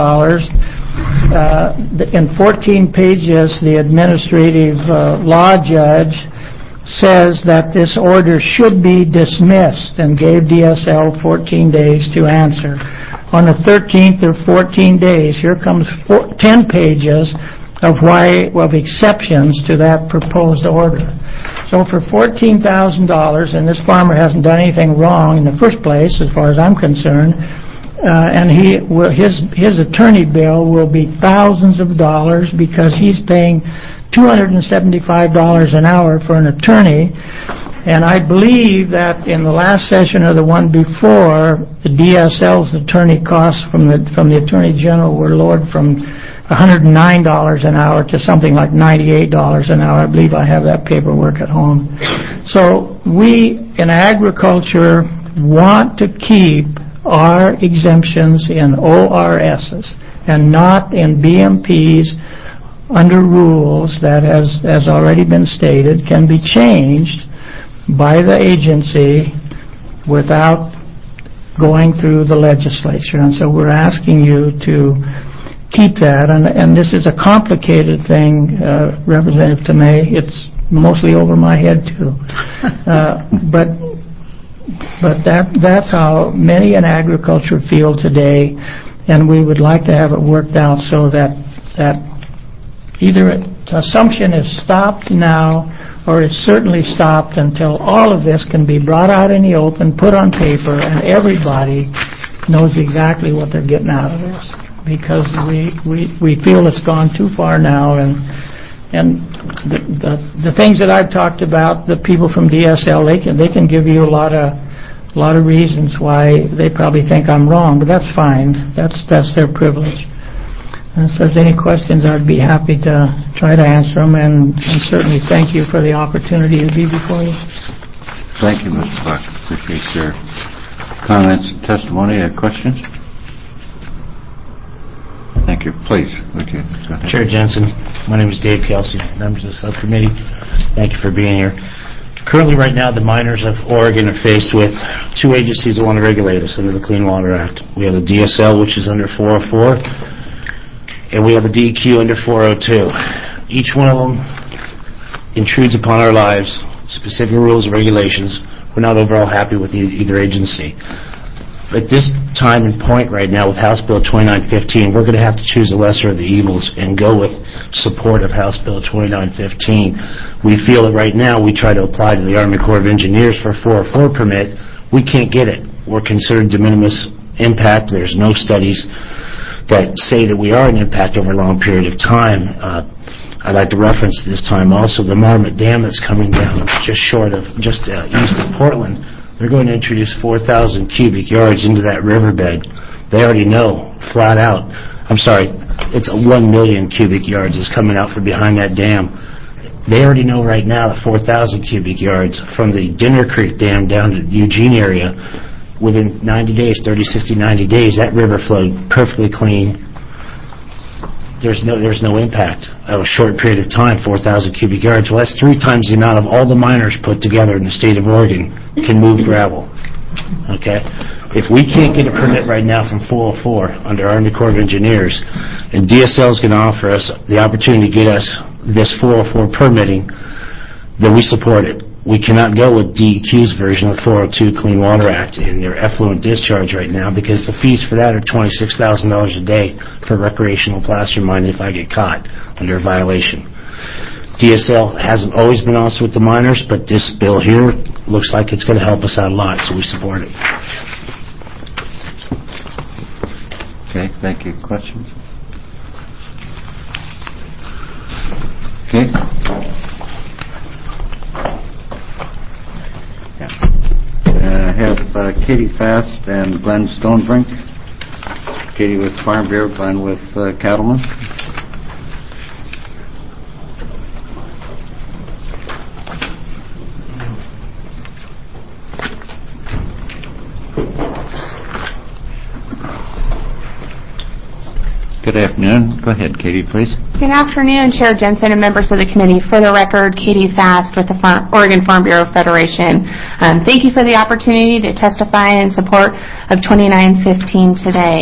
In 14 pages, the administrative law judge says that this order should be dismissed and gave DSL 14 days to answer. On the 13th or 14 days, here comes 10 pages of exceptions to that proposed order. So for $14,000, and this farmer hasn't done anything wrong in the first place, as far as I'm concerned, and his attorney bill will be thousands of dollars because he's paying $275 an hour for an attorney. And I believe that in the last session or the one before, the DSL's attorney costs from the Attorney General were lowered from $109 an hour to something like $98 an hour. I believe I have that paperwork at home. So we in agriculture want to keep our exemptions in ORSs and not in BMPs under rules that, as already been stated, can be changed by the agency without going through the legislature. And so we're asking you to keep that. And this is a complicated thing, Representative Tomei. It's mostly over my head, too. But that's how many in agriculture feel today, and we would like to have it worked out so that either assumption is stopped now, or it's certainly stopped until all of this can be brought out in the open, put on paper, and everybody knows exactly what they're getting out of this. Because we feel it's gone too far now, and the things that I've talked about, the people from DSL, they can give you a lot of reasons why they probably think I'm wrong, but that's fine. That's their privilege. And if there's any questions, I'd be happy to try to answer them, and certainly thank you for the opportunity to be before you. Thank you, Mr. Buck. Appreciate your comments and testimony. Questions? Thank you. Please, would you go ahead? Chair Jensen, my name is Dave Kelsey, members of the subcommittee. Thank you for being here. Currently, right now, the miners of Oregon are faced with two agencies that want to regulate us under the Clean Water Act. We have the DSL, which is under 404, and we have the DEQ under 402. Each one of them intrudes upon our lives, specific rules and regulations. We're not overall happy with either agency. At this time and point right now with House Bill 2915, we're going to have to choose the lesser of the evils and go with support of House Bill 2915. We feel that right now we try to apply to the Army Corps of Engineers for a 404 permit. We can't get it. We're considered de minimis impact. There's no studies that say that we are an impact over a long period of time. I'd like to reference this time also the Marmot Dam that's coming down just east of Portland. They're going to introduce 4,000 cubic yards into that riverbed. They already know, flat out. I'm sorry, it's 1 million cubic yards is coming out from behind that dam. They already know right now that 4,000 cubic yards from the Dinner Creek Dam down to Eugene area, within 90 days, 30, 60, 90 days, that river flowed perfectly clean. There's no impact of a short period of time, 4,000 cubic yards. Well, that's 3 times the amount of all the miners put together in the state of Oregon can move gravel. Okay? If we can't get a permit right now from 404 under Army Corps of Engineers, and DSL is going to offer us the opportunity to get us this 404 permitting, then we support it. We cannot go with DEQ's version of 402 Clean Water Act in their effluent discharge right now because the fees for that are $26,000 a day for recreational placer mining if I get caught under a violation. DSL hasn't always been honest with the miners, but this bill here looks like it's going to help us out a lot, so we support it. Okay, thank you. Questions? Okay. I have Katie Fast and Glenn Stonebrink. Katie with Farm Bureau, Glenn with Cattlemen. Good afternoon. Go ahead, Katie, please. Good afternoon, Chair Jensen and members of the committee. For the record, Katie Fast with the Oregon Farm Bureau Federation. Thank you for the opportunity to testify in support of 2915 today.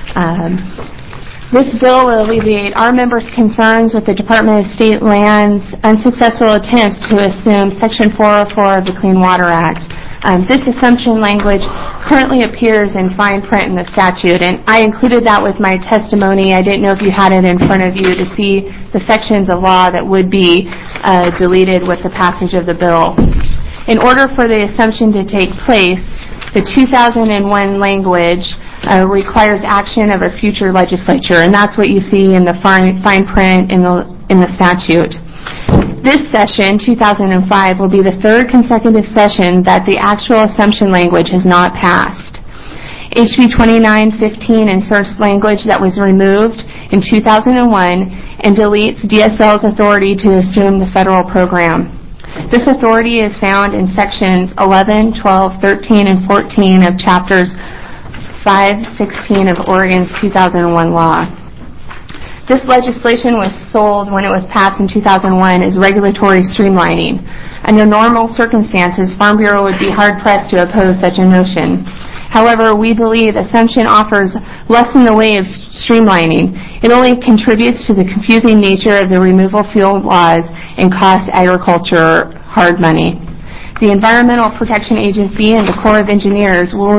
This bill will alleviate our members' concerns with the Department of State Land's unsuccessful attempts to assume Section 404 of the Clean Water Act. This assumption language currently appears in fine print in the statute, and I included that with my testimony. I didn't know if you had it in front of you to see the sections of law that would be deleted with the passage of the bill. In order for the assumption to take place, the 2001 language requires action of a future legislature, and that's what you see in the fine print in the statute. This session, 2005, will be the third consecutive session that the actual assumption language has not passed. HB 2915 inserts language that was removed in 2001 and deletes DSL's authority to assume the federal program. This authority is found in sections 11, 12, 13, and 14 of chapters 5, 16 of Oregon's 2001 law. This legislation was sold when it was passed in 2001 as regulatory streamlining. Under normal circumstances, Farm Bureau would be hard-pressed to oppose such a notion. However, we believe assumption offers less in the way of streamlining. It only contributes to the confusing nature of the removal fuel laws and costs agriculture hard money. The Environmental Protection Agency and the Corps of Engineers will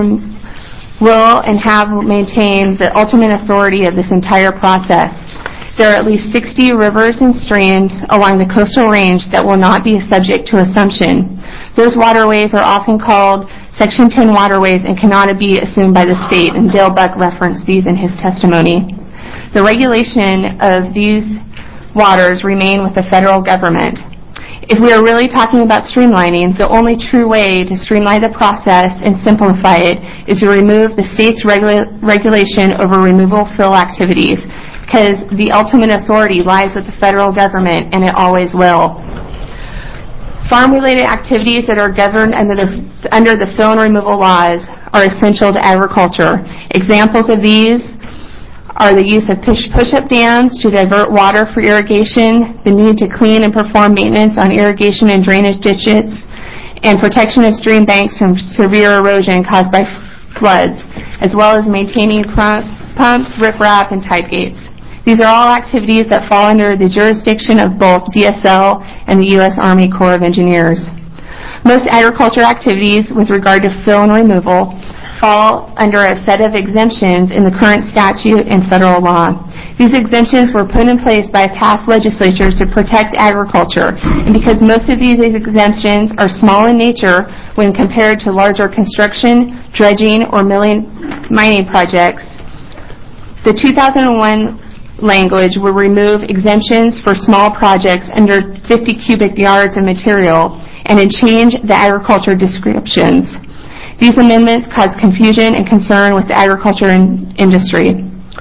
and have maintained the ultimate authority of this entire process. There are at least 60 rivers and streams along the coastal range that will not be subject to assumption. Those waterways are often called Section 10 waterways and cannot be assumed by the state, and Dale Buck referenced these in his testimony. The regulation of these waters remain with the federal government. If we are really talking about streamlining, the only true way to streamline the process and simplify it is to remove the state's regulation over removal fill activities, because the ultimate authority lies with the federal government, and it always will. Farm-related activities that are governed under the fill and removal laws are essential to agriculture. Examples of these are the use of push-up dams to divert water for irrigation, the need to clean and perform maintenance on irrigation and drainage ditches, and protection of stream banks from severe erosion caused by floods, as well as maintaining pumps, riprap, and tide gates. These are all activities that fall under the jurisdiction of both DSL and the U.S. Army Corps of Engineers. Most agriculture activities with regard to fill and removal fall under a set of exemptions in the current statute and federal law. These exemptions were put in place by past legislatures to protect agriculture, and because most of these exemptions are small in nature when compared to larger construction, dredging, or mining projects, the 2001 language will remove exemptions for small projects under 50 cubic yards of material and change the agriculture descriptions. These amendments cause confusion and concern with the agriculture industry.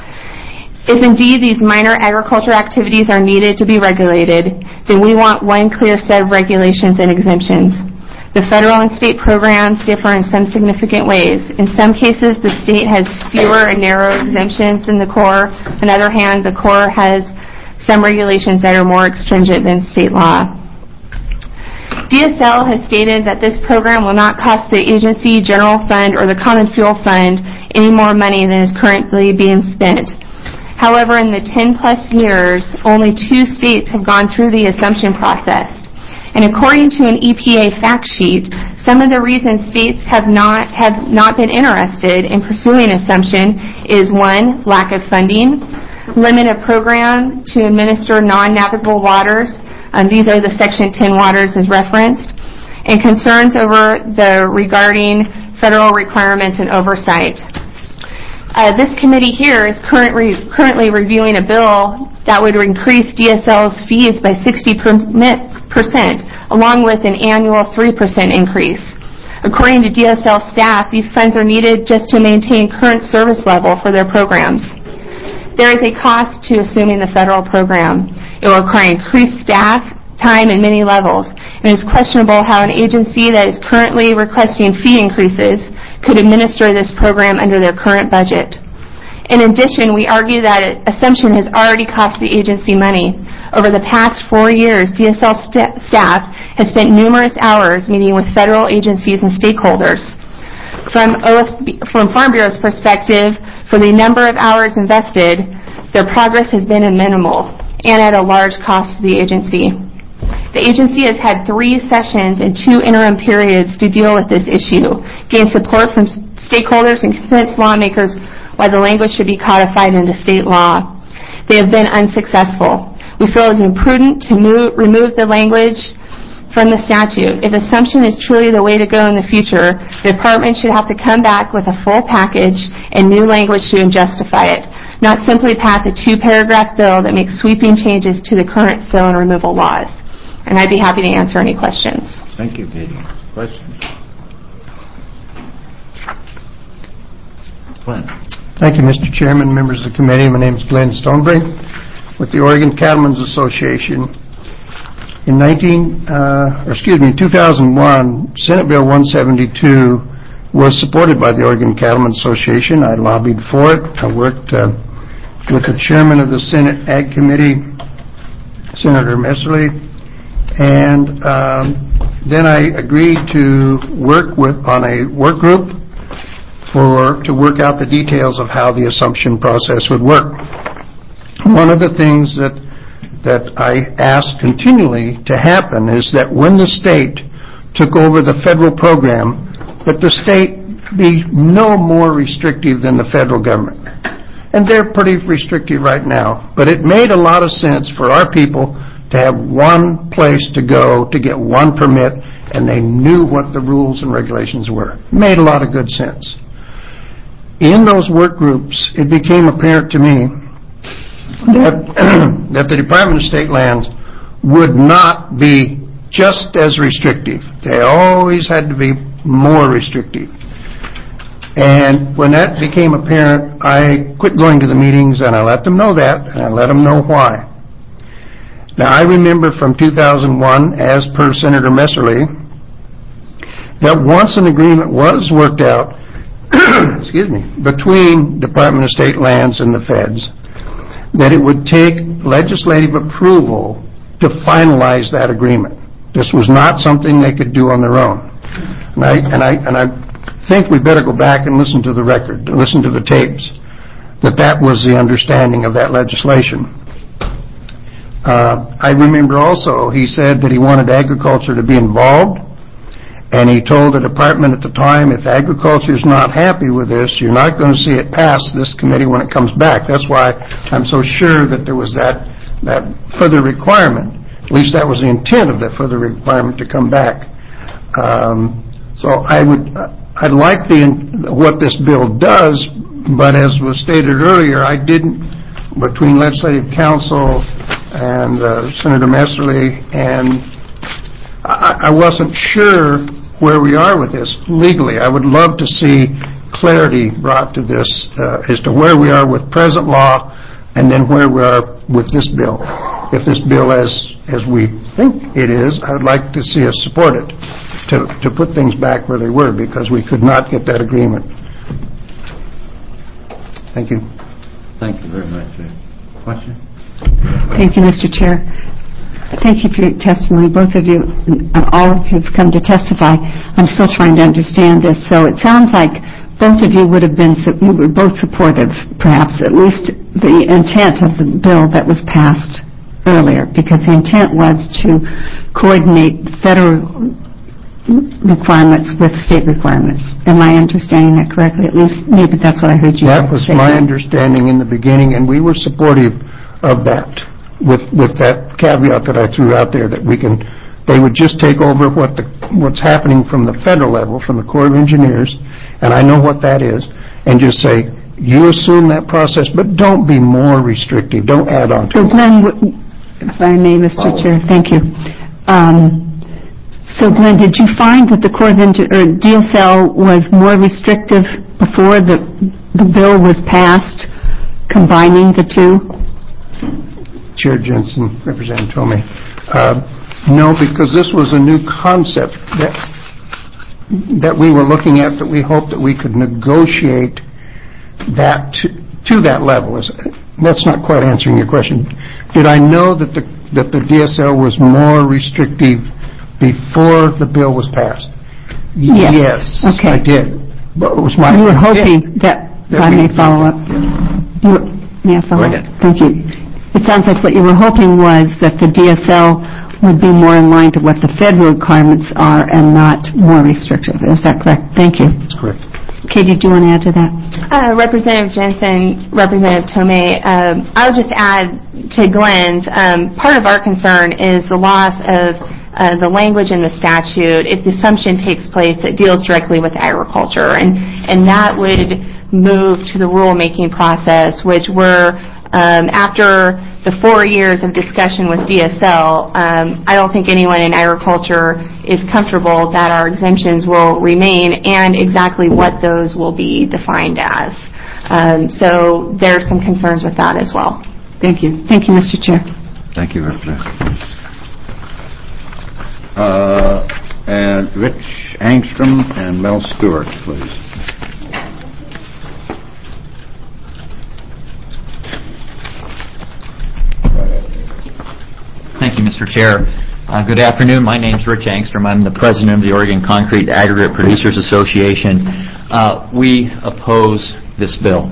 If indeed these minor agriculture activities are needed to be regulated, then we want one clear set of regulations and exemptions. The federal and state programs differ in some significant ways. In some cases, the state has fewer and narrower exemptions than the Corps. On the other hand, the Corps has some regulations that are more stringent than state law. DSL has stated that this program will not cost the agency, general fund, or the common fuel fund any more money than is currently being spent. However, in the 10-plus years, only 2 states have gone through the assumption process. And according to an EPA fact sheet, some of the reasons states have not been interested in pursuing assumption is 1, lack of funding, limited program to administer non-navigable waters. These are the Section 10 waters as referenced, and concerns over regarding federal requirements and oversight. This committee here is currently reviewing a bill that would increase DSL's fees by 60%, along with an annual 3% increase. According to DSL staff, these funds are needed just to maintain current service level for their programs. There is a cost to assuming the federal program. It will require increased staff, time, and many levels, and it is questionable how an agency that is currently requesting fee increases could administer this program under their current budget. In addition, we argue that assumption has already cost the agency money. Over the past 4 years, DSL staff has spent numerous hours meeting with federal agencies and stakeholders. From Farm Bureau's perspective, for the number of hours invested, their progress has been minimal and at a large cost to the agency. The agency has had 3 sessions and 2 interim periods to deal with this issue, gain support from stakeholders, and convince lawmakers why the language should be codified into state law. They have been unsuccessful. We feel it is imprudent to remove the language from the statute. If assumption is truly the way to go in the future, the department should have to come back with a full package and new language to justify it, not simply pass a 2-paragraph bill that makes sweeping changes to the current fill and removal laws. And I'd be happy to answer any questions. Thank you, Katie. Questions? Glenn. Thank you, Mr. Chairman, members of the committee. My name is Glenn Stonebrink with the Oregon Cattlemen's Association. In 2001, Senate Bill 172 was supported by the Oregon Cattlemen's Association. I lobbied for it. I worked with the chairman of the Senate Ag Committee, Senator Messerly, and then I agreed to work on a work group to work out the details of how the assumption process would work. One of the things that I asked continually to happen is that when the state took over the federal program, that the state be no more restrictive than the federal government. And they're pretty restrictive right now, but it made a lot of sense for our people to have one place to go to get one permit, and they knew what the rules and regulations were. It made a lot of good sense. In those work groups, it became apparent to me that the Department of State Lands would not be just as restrictive. They always had to be more restrictive. And when that became apparent, I quit going to the meetings, and I let them know that, and I let them know why. Now, I remember from 2001, as per Senator Messerly, that once an agreement was worked out between Department of State Lands and the feds, that it would take legislative approval to finalize that agreement. This was not something they could do on their own. And I think we better go back and listen to the record, listen to the tapes, that was the understanding of that legislation. I remember also he said that he wanted agriculture to be involved, and he told the department at the time, if agriculture is not happy with this, you're not going to see it pass this committee when it comes back. That's why I'm so sure that there was that further requirement. At least that was the intent of that further requirement to come back. So I'd like what this bill does, but as was stated earlier, I didn't, between Legislative Council and Senator Messerly, and I wasn't sure where we are with this legally. I would love to see clarity brought to this as to where we are with present law and then where we are with this bill. If this bill, as we think it is, I would like to see us support it to put things back where they were, because we could not get that agreement. Thank you. Thank you very much. Question? Thank you, Mr. Chair. Thank you for your testimony, both of you, all of you have come to testify. I'm still trying to understand this. So it sounds like both of you you were both supportive, perhaps, at least the intent of the bill that was passed earlier, because the intent was to coordinate federal requirements with state requirements. Am I understanding that correctly? At least, maybe that's what I heard you say. That was my understanding in the beginning, and we were supportive of that, with that caveat that I threw out there, that they would just take over what's happening from the federal level, from the Corps of Engineers, and I know what that is, and just say, you assume that process, but don't be more restrictive. Don't add on to it. So Glenn, if I may, Mr. Chair, thank you. So Glenn, did you find that the Corps of Engineers, DSL was more restrictive before the bill was passed, combining the two? Chair Jensen, Representative Tomei. No, because this was a new concept that we were looking at, that we hoped that we could negotiate that to that level. That's not quite answering your question. Did I know that the DSL was more restrictive before the bill was passed? Yes, okay. I did. But it was my You were hoping that, if I may follow up. May I follow up? Thank you. It sounds like what you were hoping was that the DSL would be more in line to what the federal requirements are and not more restrictive. Is that correct? Thank you. That's correct. Katie, do you want to add to that? Representative Jensen, Representative Tomei, I'll just add to Glenn's. Part of our concern is the loss of the language in the statute if the assumption takes place that deals directly with agriculture, and that would move to the rulemaking process, which we're after the 4 years of discussion with DSL, I don't think anyone in agriculture is comfortable that our exemptions will remain and exactly what those will be defined as. So there are some concerns with that as well. Thank you. Thank you, Mr. Chair. Thank you, Representative. And Rich Angstrom and Mel Stewart, please. Thank you, Mr. Chair. Good afternoon. My name is Rich Angstrom. I'm the president of the Oregon Concrete Aggregate Producers Association. We oppose this bill.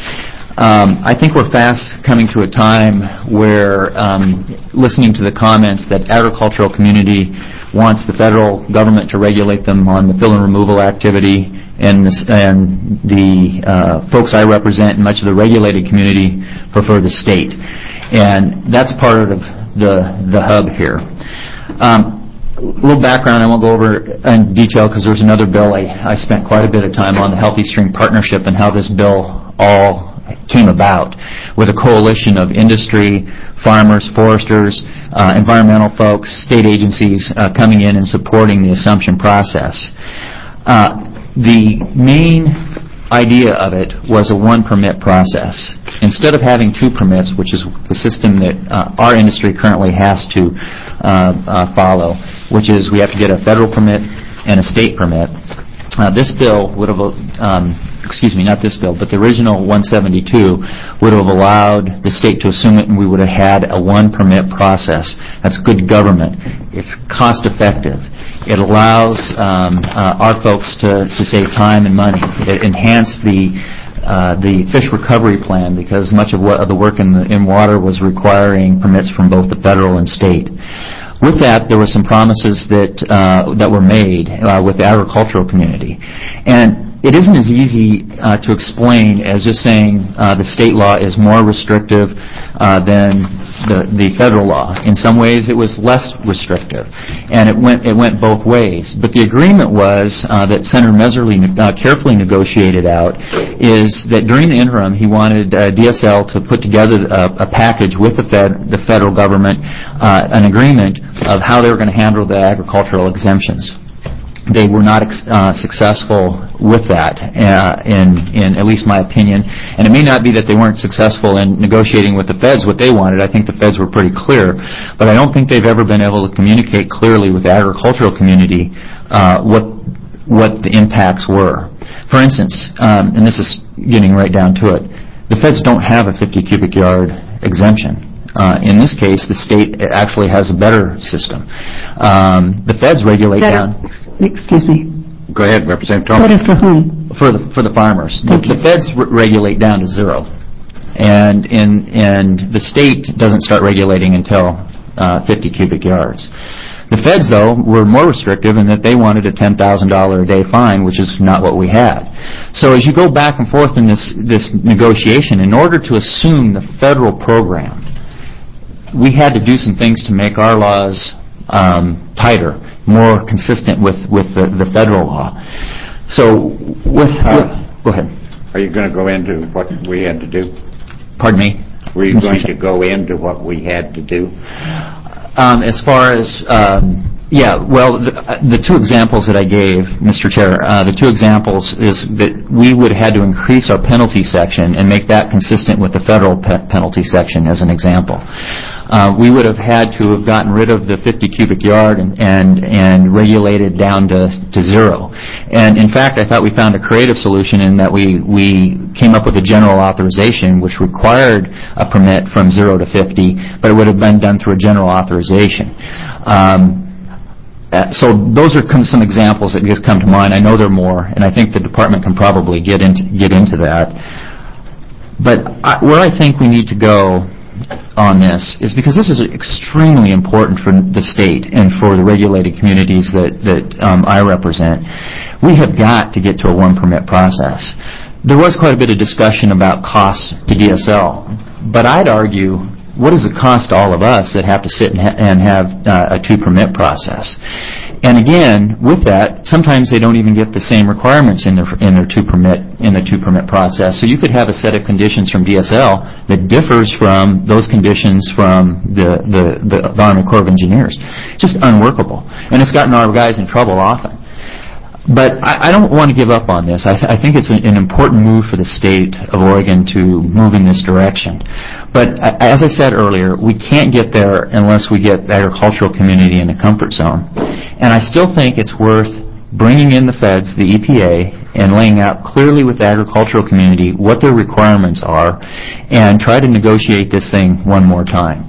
I think we're fast coming to a time where, listening to the comments, that agricultural community wants the federal government to regulate them on the fill and removal activity, and the folks I represent and much of the regulated community prefer the state. And that's part of the hub here. A little background, I won't go over in detail because there's another bill I spent quite a bit of time on, the Healthy String Partnership, and how this bill all came about with a coalition of industry, farmers, foresters, environmental folks, state agencies coming in and supporting the assumption process. The main idea of it was a one permit process. Instead of having two permits, which is the system that our industry currently has to follow, which is we have to get a federal permit and a state permit, this bill would have, not this bill, but the original 172 would have allowed the state to assume it, and we would have had a one permit process. That's good government. It's cost effective. It allows our folks to save time and money. It enhanced the fish recovery plan, because much of the work in water was requiring permits from both the federal and state. With that, there were some promises that were made with the agricultural community. And it isn't as easy to explain as just saying the state law is more restrictive than the federal law. In some ways, it was less restrictive, and it went both ways. But the agreement was that Senator Meserly carefully negotiated out is that during the interim, he wanted DSL to put together a package with the federal government, an agreement of how they were going to handle the agricultural exemptions. They were not successful with that, in at least my opinion. And it may not be that they weren't successful in negotiating with the feds what they wanted. I think the feds were pretty clear. But I don't think they've ever been able to communicate clearly with the agricultural community what the impacts were. For instance, and this is getting right down to it, the feds don't have a 50 cubic yard exemption. In this case, the state actually has a better system. The feds regulate down. Excuse me. Go ahead, Representative Tomei. Better for whom? For the farmers. The feds regulate down to zero. and the state doesn't start regulating until 50 cubic yards. The feds, though, were more restrictive in that they wanted a $10,000 a day fine, which is not what we had. So as you go back and forth in this negotiation, in order to assume the federal program, we had to do some things to make our laws tighter, more consistent with the federal law. So go ahead. Are you going to go into what we had to do? Pardon me? Were you going to go into what we had to do? As far as, the two examples that I gave, Mr. Chair, the two examples is that we would have had to increase our penalty section and make that consistent with the federal penalty section, as an example. We would have had to have gotten rid of the 50 cubic yard and regulated down to zero. And in fact, I thought we found a creative solution in that we came up with a general authorization which required a permit from 0 to 50, but it would have been done through a general authorization. So those are some examples that just come to mind. I know there are more, and I think the department can probably get into that. But where I think we need to go on this is because this is extremely important for the state and for the regulated communities that I represent. We have got to get to a one permit process. There was quite a bit of discussion about costs to DSL, but I'd argue, what does it cost all of us that have to sit and have a two permit process? And again, with that, sometimes they don't even get the same requirements in the two permit process. So you could have a set of conditions from DSL that differs from those conditions from the Army Corps of Engineers. It's just unworkable, and it's gotten our guys in trouble often. But I don't want to give up on this. I think it's an important move for the state of Oregon to move in this direction. But as I said earlier, we can't get there unless we get the agricultural community in a comfort zone. And I still think it's worth bringing in the feds, the EPA, and laying out clearly with the agricultural community what their requirements are and try to negotiate this thing one more time.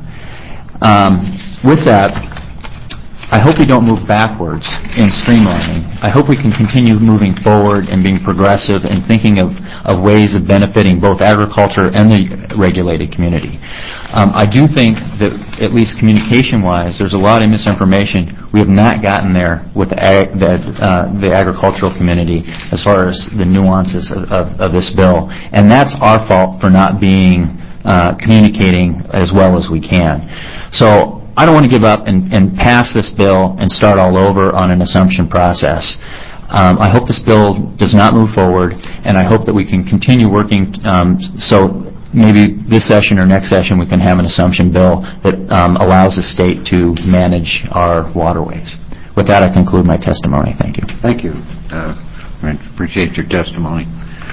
With that, I hope we don't move backwards in streamlining. I hope we can continue moving forward and being progressive and thinking of ways of benefiting both agriculture and the regulated community. I do think that, at least communication-wise, there's a lot of misinformation. We have not gotten there with the agricultural community as far as the nuances of this bill. And that's our fault for not being communicating as well as we can. So I don't want to give up and pass this bill and start all over on an assumption process. I hope this bill does not move forward, and I hope that we can continue working so maybe this session or next session we can have an assumption bill that allows the state to manage our waterways. With that, I conclude my testimony. Thank you. Thank you. I appreciate your testimony.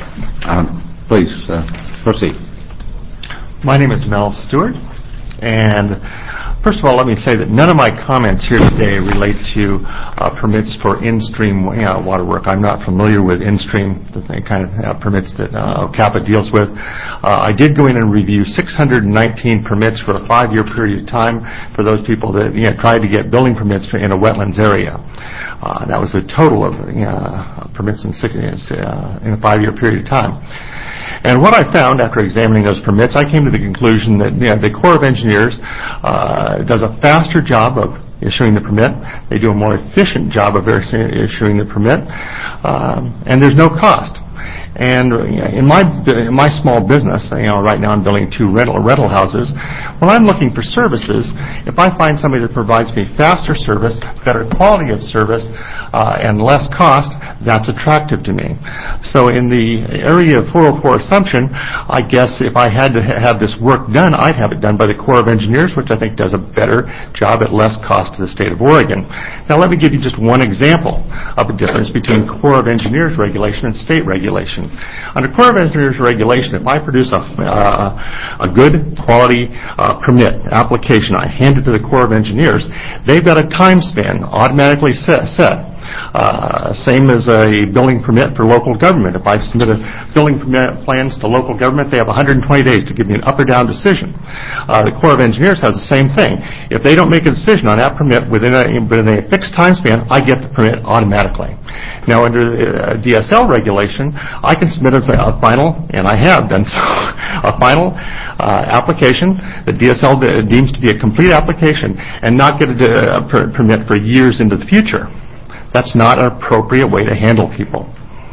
Please proceed. My name is Mel Stewart, and first of all, let me say that none of my comments here today relate to permits for in-stream water work. I'm not familiar with in-stream, the kind of permits that CAPA deals with. I did go in and review 619 permits for a 5-year period of time for those people that tried to get building permits in a wetlands area. That was the total of permits in a 5-year period of time. And what I found after examining those permits, I came to the conclusion that the Corps of Engineers does a faster job of issuing the permit. They do a more efficient job of issuing the permit, and there's no cost. And in my small business, right now I'm building 2 rental houses. When I'm looking for services, if I find somebody that provides me faster service, better quality of service, and less cost, that's attractive to me. So in the area of 404 assumption, I guess if I had to have this work done, I'd have it done by the Corps of Engineers, which I think does a better job at less cost to the state of Oregon. Now let me give you just one example of a difference between Corps of Engineers regulation and state regulation. Under Corps of Engineers regulation, if I produce a good quality permit application, I hand it to the Corps of Engineers, they've got a time span automatically set Same as a building permit for local government. If I submit a building permit plans to local government, they have 120 days to give me an up or down decision. The Corps of Engineers has the same thing. If they don't make a decision on that permit within a fixed time span, I get the permit automatically. Now, under DSL regulation, I can submit a final, and I have done so, a final application that DSL deems to be a complete application and not get a permit for years into the future. That's not an appropriate way to handle people.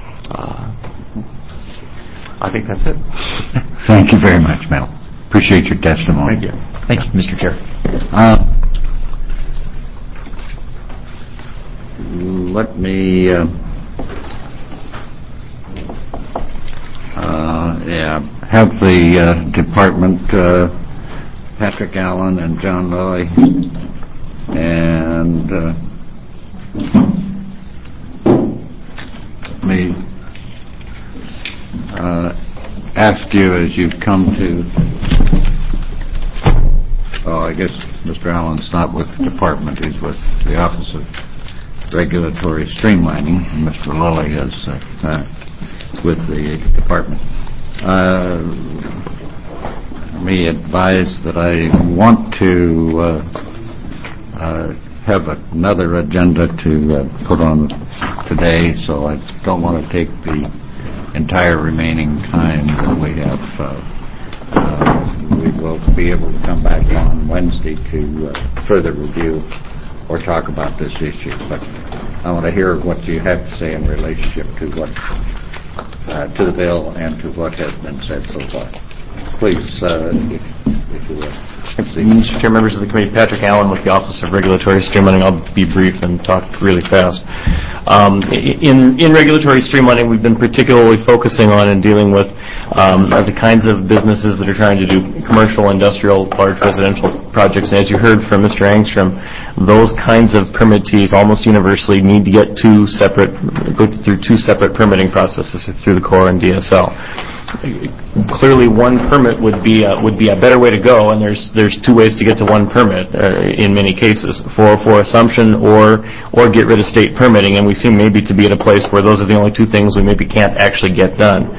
I think that's it. Thank you very much, Mel. Appreciate your testimony. Thank you. Thank you, Mr. Chair. Let me have the department, Patrick Allen and John Lilly, and let me ask you as you've come to, I guess Mr. Allen's not with the department, he's with the Office of Regulatory Streamlining, and Mr. Lilly is with the department. Let me advise that I want to have another agenda to put on today, so I don't want to take the entire remaining time that we have. We will be able to come back on Wednesday to further review or talk about this issue, but I want to hear what you have to say in relationship to what to the bill and to what has been said so far. Please, if you will. Mr. Chair, members of the committee, Patrick Allen with the Office of Regulatory Streamlining. I'll be brief and talk really fast. In regulatory streamlining, we've been particularly focusing on and dealing with the kinds of businesses that are trying to do commercial, industrial, large residential projects. And as you heard from Mr. Angstrom, those kinds of permittees almost universally need to go through two separate permitting processes through the Corps and DSL. Clearly, one permit would be a better way to go, and there's two ways to get to one permit in many cases: 404 assumption or get rid of state permitting. And we seem maybe to be at a place where those are the only two things we maybe can't actually get done.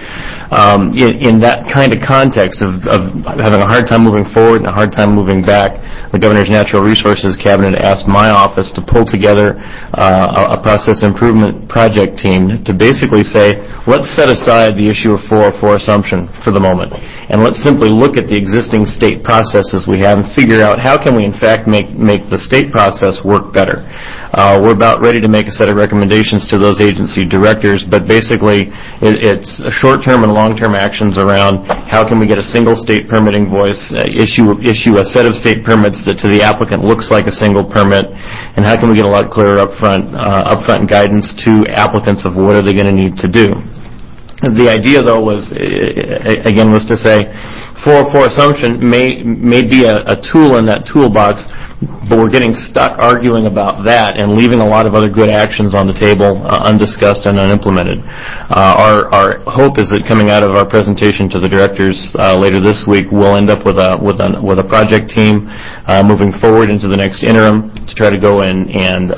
In that kind of context of having a hard time moving forward and a hard time moving back, the Governor's Natural Resources Cabinet asked my office to pull together a process improvement project team to basically say, let's set aside the issue of 404 assumption for the moment, and let's simply look at the existing state processes we have and figure out how can we in fact make the state process work better. We're about ready to make a set of recommendations to those agency directors, but basically it's short-term and long-term actions around how can we get a single state permitting voice, issue a set of state permits that to the applicant looks like a single permit, and how can we get a lot clearer upfront guidance to applicants of what are they going to need to do. The idea, though, was to say 404 assumption may be a tool in that toolbox, but we're getting stuck arguing about that and leaving a lot of other good actions on the table undiscussed and unimplemented. Our hope is that coming out of our presentation to the directors later this week, we'll end up with a project team moving forward into the next interim to try to go in and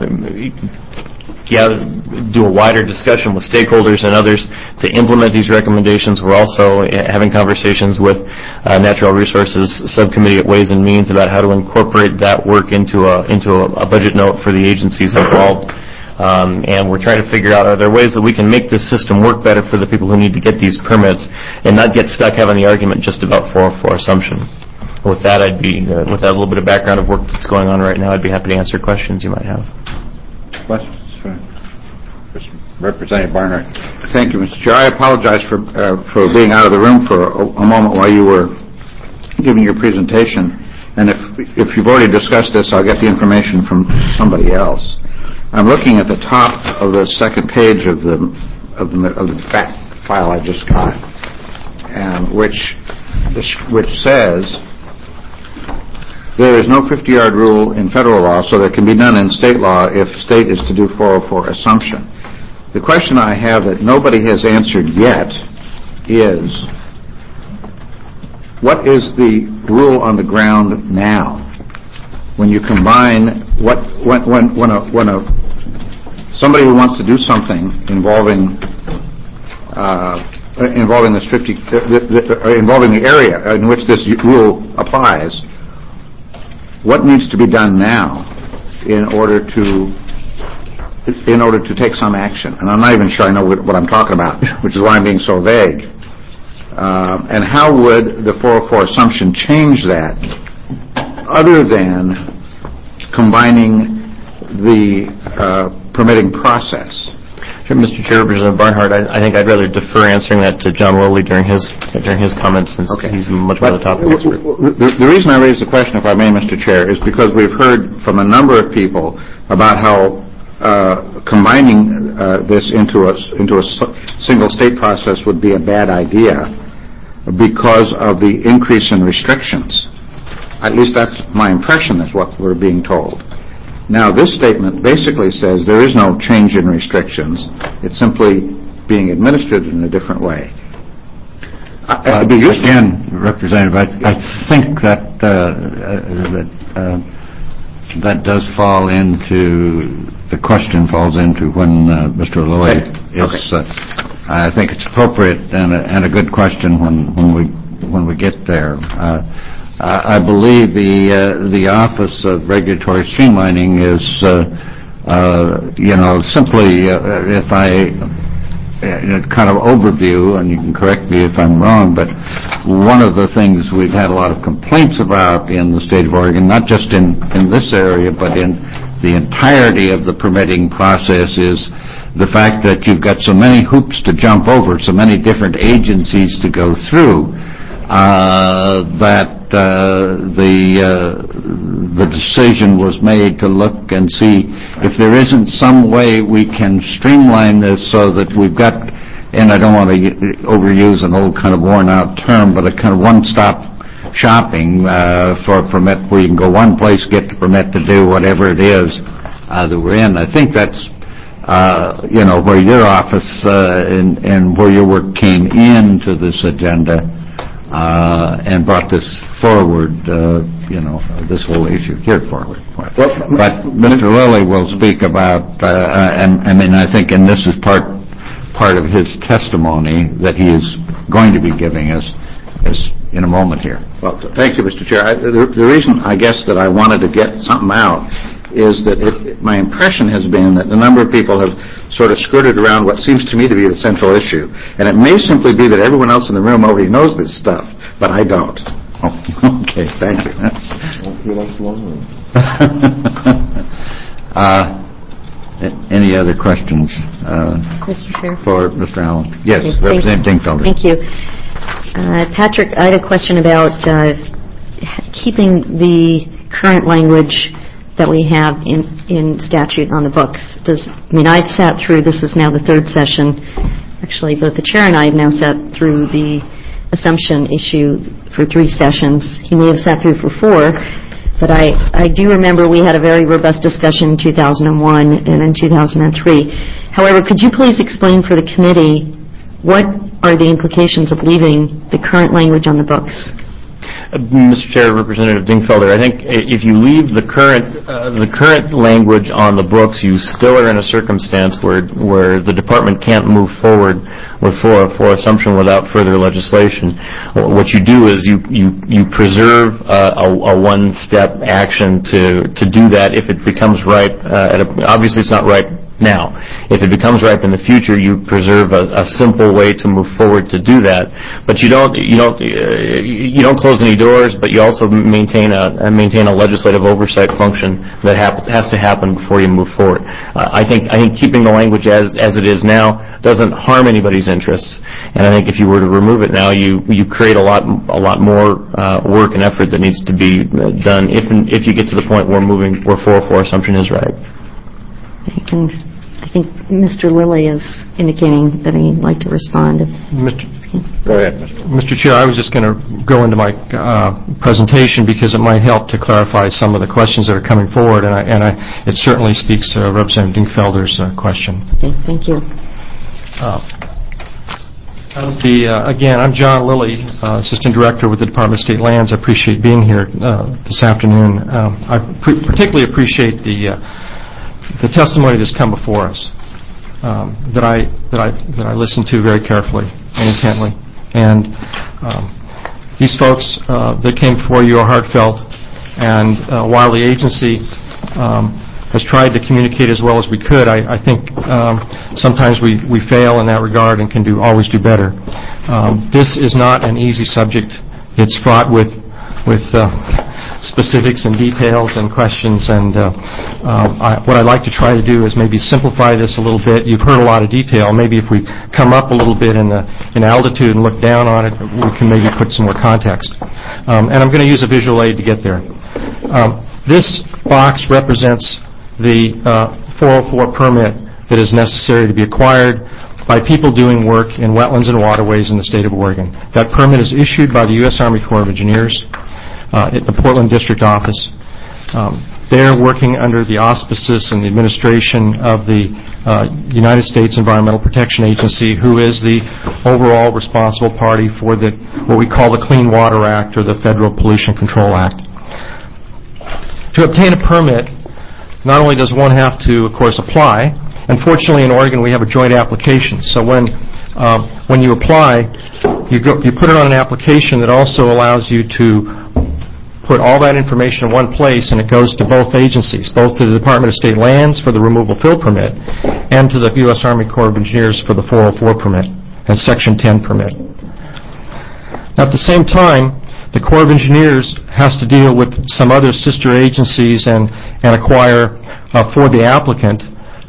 do a wider discussion with stakeholders and others to implement these recommendations. We're also having conversations with Natural Resources Subcommittee at Ways and Means about how to incorporate that work into a budget note for the agencies involved. And we're trying to figure out, are there ways that we can make this system work better for the people who need to get these permits and not get stuck having the argument just about 404 assumption. With that, with that little bit of background of work that's going on right now, I'd be happy to answer questions you might have. Questions? Representative Barnhart. Thank you, Mr. Chair. I apologize for being out of the room for a moment while you were giving your presentation. And if you've already discussed this, I'll get the information from somebody else. I'm looking at the top of the second page of the fact file I just got, and which says there is no 50-yard rule in federal law, so there can be none in state law if state is to do 404 assumption. The question I have that nobody has answered yet is, what is the rule on the ground now? When you combine when a somebody who wants to do something involving involving the area in which this rule applies, what needs to be done now in order to take some action? And I'm not even sure I know what I'm talking about, which is why I'm being so vague. And how would the 404 assumption change that, other than combining the permitting process? Sure, Mr. Chair, Representative Barnhart, I think I'd rather defer answering that to John Lilly during his comments, since he's much more the topic expert. The reason I raise the question, if I may, Mr. Chair, is because we've heard from a number of people about how combining this into a single state process would be a bad idea because of the increase in restrictions. At least that's my impression, is what we're being told. Now, this statement basically says there is no change in restrictions. It's simply being administered in a different way. Again, Representative, I think that that does fall into, the question falls into when Mr. Lilly is. I think it's appropriate and a good question when we get there. I believe the Office of Regulatory Streamlining is, simply, if I kind of overview, and you can correct me if I'm wrong, but one of the things we've had a lot of complaints about in the state of Oregon, not just in this area, but in the entirety of the permitting process, is the fact that you've got so many hoops to jump over, so many different agencies to go through, that the decision was made to look and see if there isn't some way we can streamline this so that we've got, and I don't want to overuse an old kind of worn-out term, but a kind of one-stop shopping for a permit where you can go one place, get the permit to do whatever it is that we're in. I think that's where your office and where your work came into this agenda and brought this forward, this whole issue here forward. But Mr. Lilly will speak about, I think, and this is part of his testimony that he is going to be giving us in a moment here. Well, thank you, Mr. Chair. The reason, I guess, that I wanted to get something out is that my impression has been that a number of people have sort of skirted around what seems to me to be the central issue. And it may simply be that everyone else in the room already knows this stuff, but I don't. Okay, thank you. Any other questions Mr. Chair? for Mr. Allen? Yes, Okay, Representative Dingfelder. Thank you. Patrick, I had a question about keeping the current language that we have in statute on the books. I've sat through, this is now the third session, actually both the chair and I have now sat through the assumption issue for 3 sessions. He may have sat through for 4, but I do remember we had a very robust discussion in 2001 and in 2003. However, could you please explain for the committee what are the implications of leaving the current language on the books? Mr. Chair, Representative Dingfelder, I think if you leave the current language on the books, you still are in a circumstance where the department can't move forward with 404 assumption without further legislation. What you do is you preserve a one-step action to do that if it becomes ripe. Obviously, it's not ripe now. If it becomes ripe in the future, you preserve a simple way to move forward to do that. But you don't close any doors, but you also maintain a legislative oversight function that has to happen before you move forward. I think keeping the language as it is now doesn't harm anybody's interests. And I think if you were to remove it now, you create a lot more work and effort that needs to be done if you get to the point where 404 assumption is right. I think Mr. Lilly is indicating that he'd like to respond. Go ahead, Mr. Chair, I was just going to go into my presentation because it might help to clarify some of the questions that are coming forward, and it certainly speaks to Representative Dingfelder's question. Okay, thank you. Again, I'm John Lilly, Assistant Director with the Department of State Lands. I appreciate being here this afternoon. I particularly appreciate the the testimony that's come before us that I listened to very carefully and intently. And these folks that came before you are heartfelt, and while the agency has tried to communicate as well as we could, I think sometimes we fail in that regard and can always do better. This is not an easy subject. It's fraught with specifics and details and questions, and what I'd like to try to do is maybe simplify this a little bit. You've heard a lot of detail. Maybe if we come up a little bit in altitude and look down on it, we can maybe put some more context. And I'm going to use a visual aid to get there. This box represents the 404 permit that is necessary to be acquired by people doing work in wetlands and waterways in the state of Oregon. That permit is issued by the U.S. Army Corps of Engineers at the Portland District Office. They're working under the auspices and the administration of the United States Environmental Protection Agency, who is the overall responsible party for what we call the Clean Water Act or the Federal Pollution Control Act. To obtain a permit, not only does one have to, of course, apply, and fortunately in Oregon we have a joint application. So when you apply, you put it on an application that also allows you to put all that information in one place, and it goes to both agencies, both to the Department of State Lands for the removal fill permit and to the U.S. Army Corps of Engineers for the 404 permit and Section 10 permit. At the same time, the Corps of Engineers has to deal with some other sister agencies and acquire for the applicant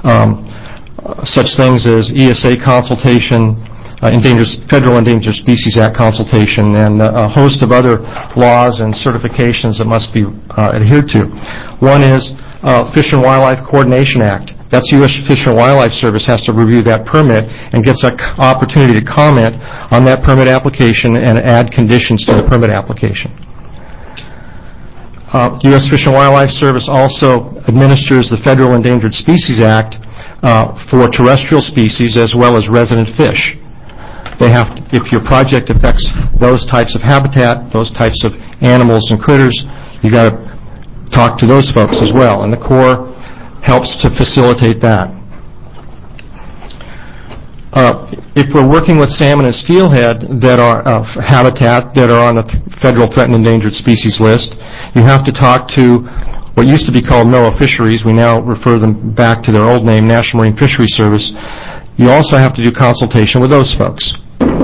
such things as ESA consultation, Federal Endangered Species Act consultation, and a host of other laws and certifications that must be adhered to. One is Fish and Wildlife Coordination Act. That's U.S. Fish and Wildlife Service has to review that permit and gets an opportunity to comment on that permit application and add conditions to the permit application. U.S. Fish and Wildlife Service also administers the Federal Endangered Species Act for terrestrial species as well as resident fish. If your project affects those types of habitat, those types of animals and critters, you got to talk to those folks as well, and the Corps helps to facilitate that. If we're working with salmon and steelhead that are habitat that are on the Federal Threatened Endangered Species list, you have to talk to what used to be called NOAA Fisheries. We now refer them back to their old name, National Marine Fisheries Service. You also have to do consultation with those folks.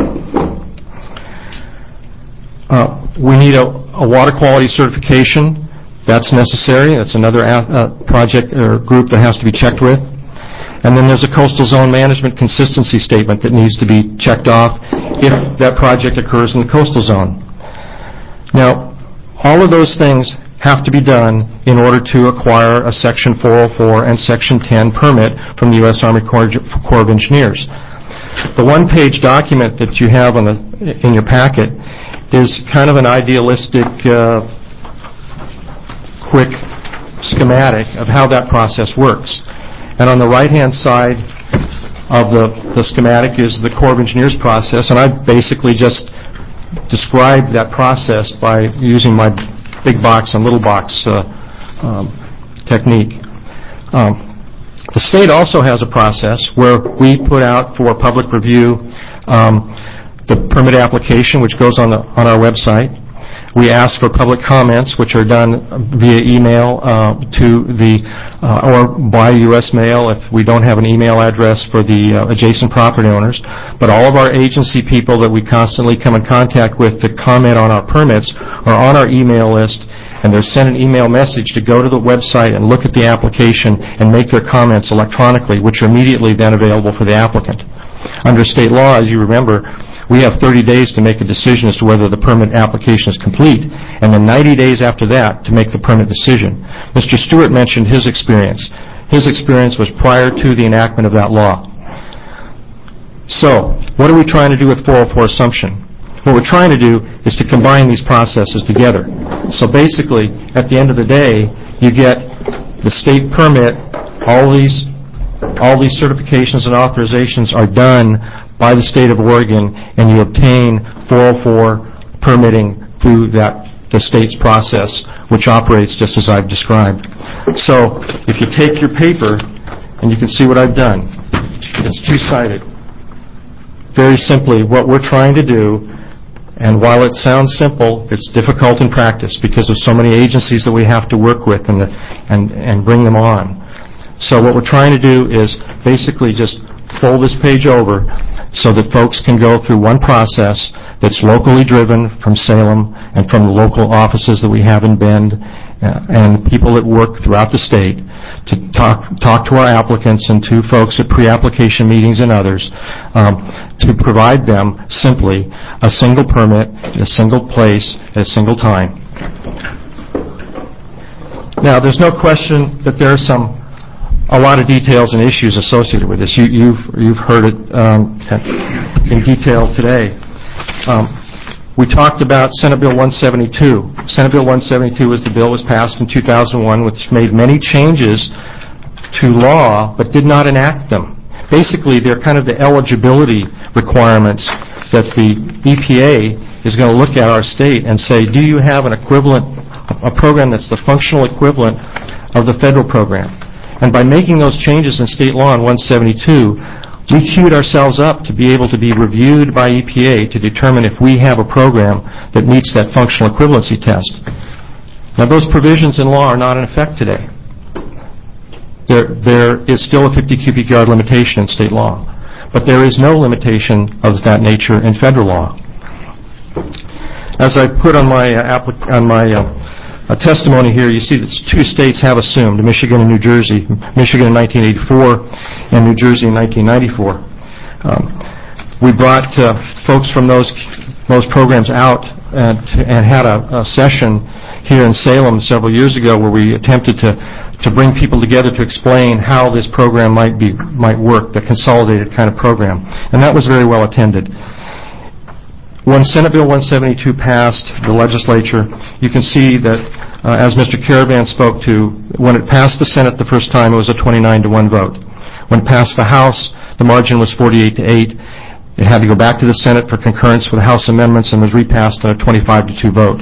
We need a water quality certification. That's necessary. That's another project or group that has to be checked with. And then there's a coastal zone management consistency statement that needs to be checked off if that project occurs in the coastal zone. Now, all of those things have to be done in order to acquire a Section 404 and Section 10 permit from the U.S. Army Corps of Engineers. The one-page document that you have in your packet is kind of an idealistic, quick schematic of how that process works. And on the right-hand side of the schematic is the Corps of Engineers process, and I've basically just described that process by using my big box and little box technique. The state also has a process where we put out for public review the permit application, which goes on our website. We ask for public comments, which are done via email or by U.S. mail if we don't have an email address for the adjacent property owners. But all of our agency people that we constantly come in contact with to comment on our permits are on our email list, and they're sent an email message to go to the website and look at the application and make their comments electronically, which are immediately then available for the applicant. Under state law, as you remember, we have 30 days to make a decision as to whether the permit application is complete, and then 90 days after that to make the permit decision. Mr. Stewart mentioned his experience. His experience was prior to the enactment of that law. So, what are we trying to do with 404 assumption? What we're trying to do is to combine these processes together. So basically, at the end of the day, you get the state permit, all these certifications and authorizations are done by the state of Oregon, and you obtain 404 permitting through that the state's process, which operates just as I've described. So if you take your paper, and you can see what I've done, it's two-sided. Very simply, what we're trying to do, and while it sounds simple, it's difficult in practice because of so many agencies that we have to work with and bring them on. So what we're trying to do is basically just fold this page over so that folks can go through one process that's locally driven from Salem and from the local offices that we have in Bend and people that work throughout the state to talk to our applicants and to folks at pre-application meetings and others to provide them simply a single permit in a single place at a single time. Now, there's no question that there are a lot of details and issues associated with this. You've heard it in detail today. We talked about Senate Bill 172. Senate Bill 172 was the bill was passed in 2001, which made many changes to law but did not enact them. Basically, they're kind of the eligibility requirements that the EPA is going to look at our state and say, do you have an equivalent, a program that's the functional equivalent of the federal program? And by making those changes in state law in 172, we queued ourselves up to be able to be reviewed by EPA to determine if we have a program that meets that functional equivalency test. Now, those provisions in law are not in effect today. There is still a 50 cubic yard limitation in state law, but there is no limitation of that nature in federal law. As I put on my testimony here, you see that two states have assumed, Michigan and New Jersey, Michigan in 1984 and New Jersey in 1994. We brought folks from those programs out and had a session here in Salem several years ago where we attempted to bring people together to explain how this program might work, the consolidated kind of program. And that was very well attended. When Senate Bill 172 passed the legislature, you can see that, as Mr. Caravan spoke to, when it passed the Senate the first time, it was a 29-1 vote. When it passed the House, the margin was 48-8. It had to go back to the Senate for concurrence with House amendments and was repassed on a 25-2 vote.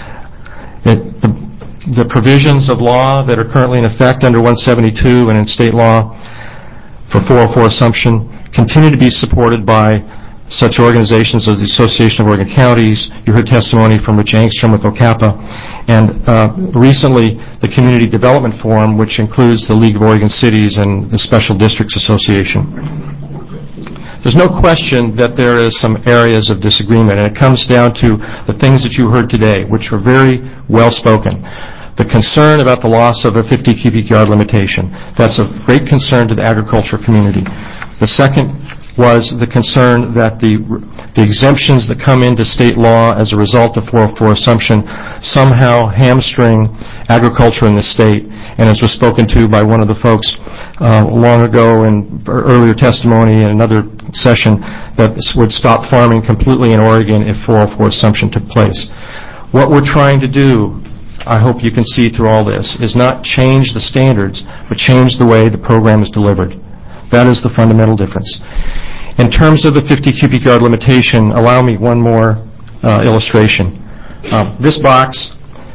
The provisions of law that are currently in effect under 172 and in state law for 404 assumption continue to be supported by such organizations as the Association of Oregon Counties. You heard testimony from Rich Angstrom with OCAPA, and recently the Community Development Forum, which includes the League of Oregon Cities and the Special Districts Association. There's no question that there is some areas of disagreement, and it comes down to the things that you heard today, which were very well spoken. The concern about the loss of a 50 cubic yard limitation. That's of great concern to the agriculture community. The second was the concern that the exemptions that come into state law as a result of 404 assumption somehow hamstring agriculture in the state. And as was spoken to by one of the folks long ago in earlier testimony in another session, that this would stop farming completely in Oregon if 404 assumption took place. What we're trying to do, I hope you can see through all this, is not change the standards, but change the way the program is delivered. That is the fundamental difference. In terms of the 50 cubic yard limitation, allow me one more illustration. This box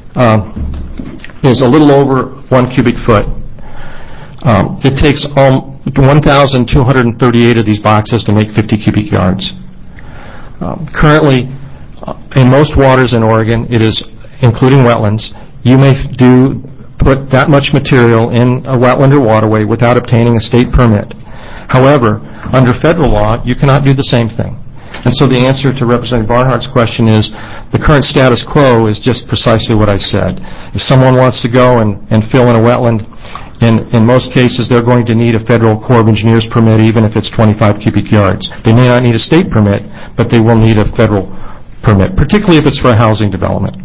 is a little over 1 cubic foot. It takes 1,238 of these boxes to make 50 cubic yards. Currently, in most waters in Oregon, it is, including wetlands, you may put that much material in a wetland or waterway without obtaining a state permit. However, under federal law, you cannot do the same thing. And so the answer to Representative Barnhart's question is the current status quo is just precisely what I said. If someone wants to go and fill in a wetland, in most cases they're going to need a Federal Corps of Engineers permit even if it's 25 cubic yards. They may not need a state permit, but they will need a federal permit, particularly if it's for a housing development.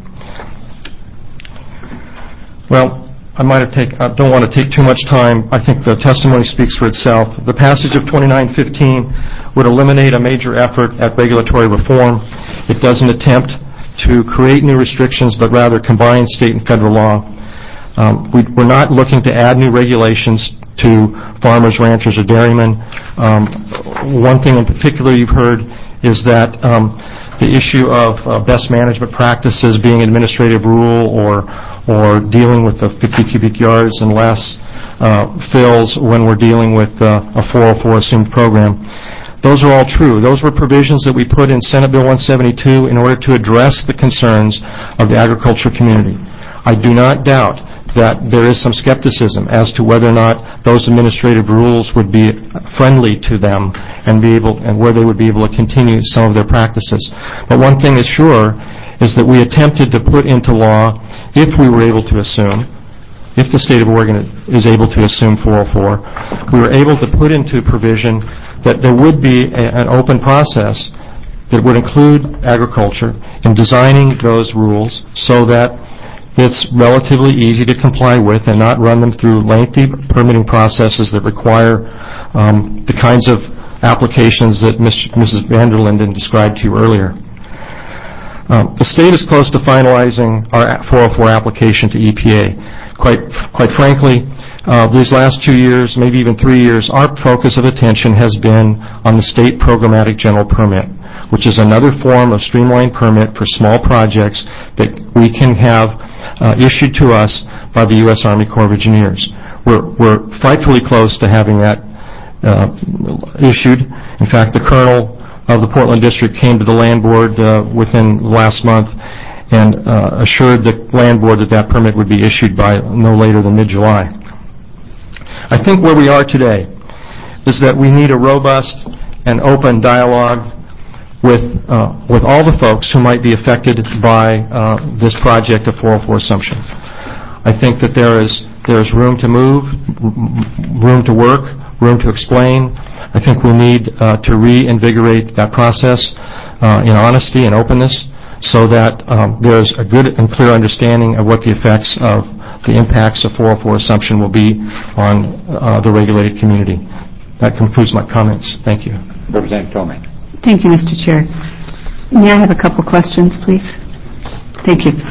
Well, I don't want to take too much time. I think the testimony speaks for itself. The passage of 2915 would eliminate a major effort at regulatory reform. It doesn't attempt to create new restrictions, but rather combine state and federal law. We're not looking to add new regulations to farmers, ranchers, or dairymen. One thing in particular you've heard is that the issue of best management practices being administrative rule or dealing with the 50 cubic yards and less fills when we're dealing with a 404 assumed program. Those are all true. Those were provisions that we put in Senate Bill 172 in order to address the concerns of the agriculture community. I do not doubt that there is some skepticism as to whether or not those administrative rules would be friendly to them and where they would be able to continue some of their practices. But one thing is sure is that we attempted to put into law, if we were able to assume, if the state of Oregon is able to assume 404, we were able to put into provision that there would be an open process that would include agriculture in designing those rules so that it's relatively easy to comply with and not run them through lengthy permitting processes that require the kinds of applications that Mrs. van der Linden described to you earlier. The state is close to finalizing our 404 application to EPA. Quite frankly, these last 2 years, maybe even 3 years, our focus of attention has been on the state programmatic general permit, which is another form of streamlined permit for small projects that we can have issued to us by the U.S. Army Corps of Engineers. We're frightfully close to having that issued. In fact, the colonel of the Portland District came to the land board within last month and assured the land board that that permit would be issued by no later than mid-July. I think where we are today is that we need a robust and open dialogue with all the folks who might be affected by this project of 404 assumption. I think that there's room to move, room to work, room to explain. I think we need to reinvigorate that process in honesty and openness so that there's a good and clear understanding of what the effects of the impacts of 404 assumption will be on the regulated community. That concludes my comments. Thank you. Representative Tomei. Thank you, Mr. Chair. May I have a couple questions, please? Thank you.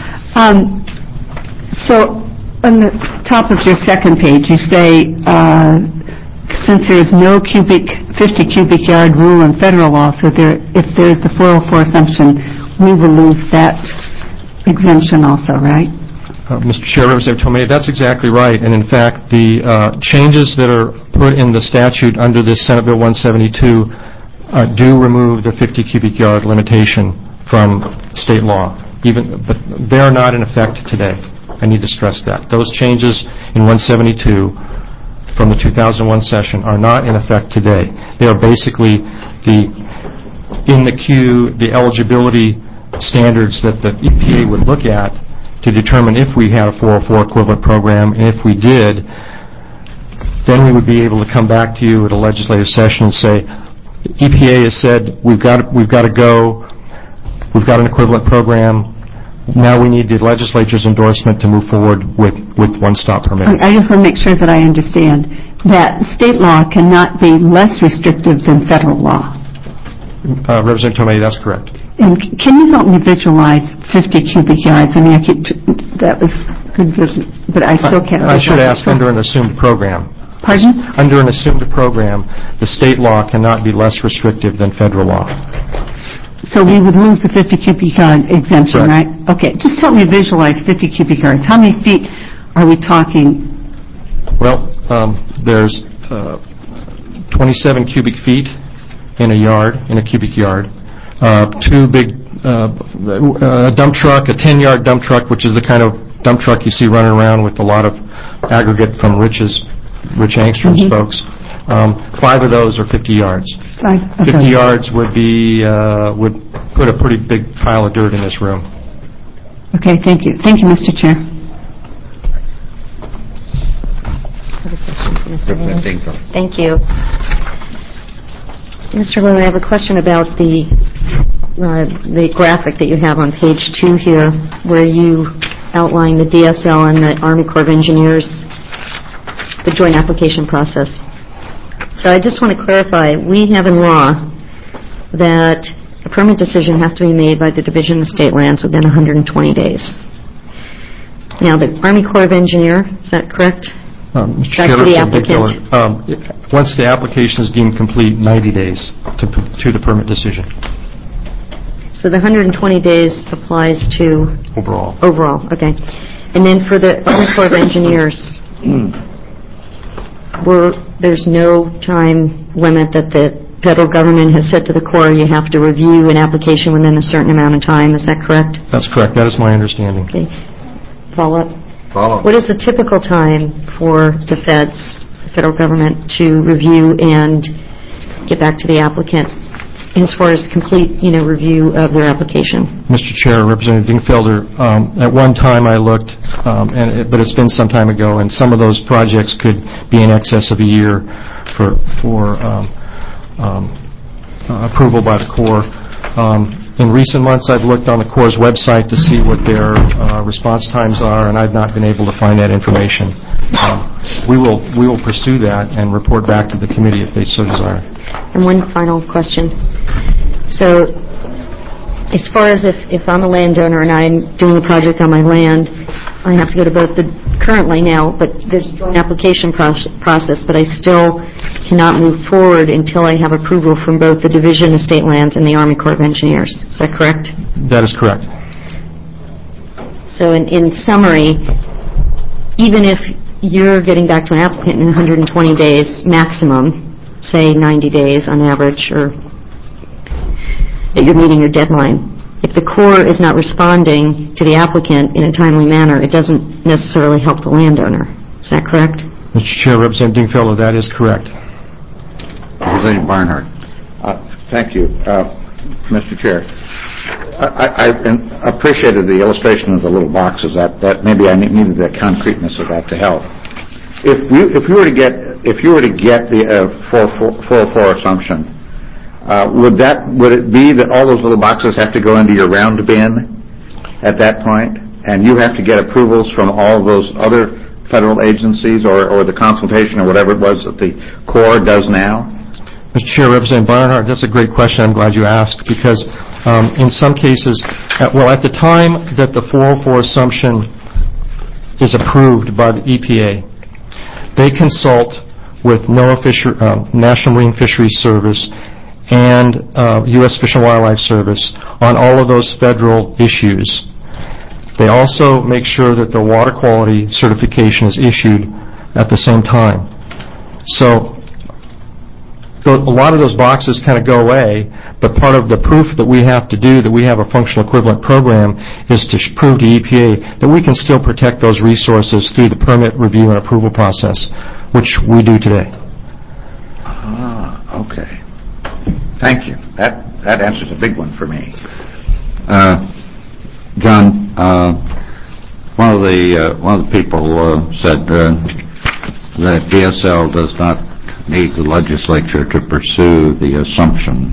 So on the top of your second page, you say, since there is no 50 cubic yard rule in federal law, so if there's the 404 assumption, we will lose that exemption also, right? Mr. Chair, Representative Tomei, that's exactly right. And in fact, the changes that are put in the statute under this Senate Bill 172 do remove the 50 cubic yard limitation from state law, but they are not in effect today. I need to stress that. Those changes in 172 from the 2001 session are not in effect today. They are basically the eligibility standards that the EPA would look at to determine if we had a 404 equivalent program, and if we did, then we would be able to come back to you at a legislative session and say, the EPA has said we've got to go, we've got an equivalent program, now we need the legislature's endorsement to move forward with one-stop permitting. I just want to make sure that I understand that state law cannot be less restrictive than federal law. Representative Tomei, that's correct. And can you help me visualize 50 cubic yards? I mean, that was good, but I still can't. I should ask under an assumed program. Pardon? Under an assumed program, the state law cannot be less restrictive than federal law. So we would lose the 50 cubic yard exemption, correct. Right? Okay, just help me visualize 50 cubic yards. How many feet are we talking? Well, there's 27 cubic feet in a cubic yard. Two big, a dump truck, a 10-yard dump truck, which is the kind of dump truck you see running around with a lot of aggregate from Rich Angstrom's folks. 5 of those are 50 yards. 50 yards would put a pretty big pile of dirt in this room. Okay, thank you. Thank you, Mr. Chair. Thank you. Mr. Lynn, I have a question about the graphic that you have on page 2 here, where you outline the DSL and the Army Corps of Engineers, the joint application process. So I just want to clarify, we have in law that a permit decision has to be made by the Division of State Lands within 120 days. Now, the Army Corps of Engineers, is that correct? Back to the applicant. Once the application is deemed complete, 90 days to the permit decision. So the 120 days applies to... Overall. Overall, okay. And then for the Army Corps of Engineers, there's no time limit that the federal government has said to the Corps you have to review an application within a certain amount of time. Is that correct? That's correct. That is my understanding. Okay. Follow-up? Follow. What is the typical time for the federal government, to review and get back to the applicant as far as complete, review of their application? Mr. Chair, Representative Dingfelder, at one time I looked, but it's been some time ago, and some of those projects could be in excess of a year for approval by the Corps. In recent months, I've looked on the Corps' website to see what their response times are, and I've not been able to find that information. We will pursue that and report back to the committee if they so desire. And one final question. So, as far as if I'm a landowner and I'm doing a project on my land, I have to go to both currently now, but there's a joint application process, but I still cannot move forward until I have approval from both the Division of State Lands and the Army Corps of Engineers. Is that correct? That is correct. So in summary, even if you're getting back to an applicant in 120 days maximum, say 90 days on average, or that you're meeting your deadline, if the Corps is not responding to the applicant in a timely manner, it doesn't necessarily help the landowner. Is that correct? Mr. Chair, Representative Dingfelder, that is correct. Representative Barnhart. Thank you, Mr. Chair. I appreciated the illustration of the little boxes. That maybe I needed the concreteness of that to help. If you were to get the 404 assumption, would it be that all those little boxes have to go into your round bin at that point, and you have to get approvals from all those other federal agencies or the consultation or whatever it was that the Corps does now? Mr. Chair, Representative Barnhart, that's a great question. I'm glad you asked, because in some cases, at the time that the 404 assumption is approved by the EPA, they consult with NOAA, National Marine Fisheries Service, and U.S. Fish and Wildlife Service on all of those federal issues. They also make sure that the water quality certification is issued at the same time. So a lot of those boxes kind of go away, but part of the proof that we have to do that we have a functional equivalent program is to prove to EPA that we can still protect those resources through the permit review and approval process, which we do today. Okay. Thank you. That answers a big one for me. John, one of the people said that DSL does not need the legislature to pursue the assumption.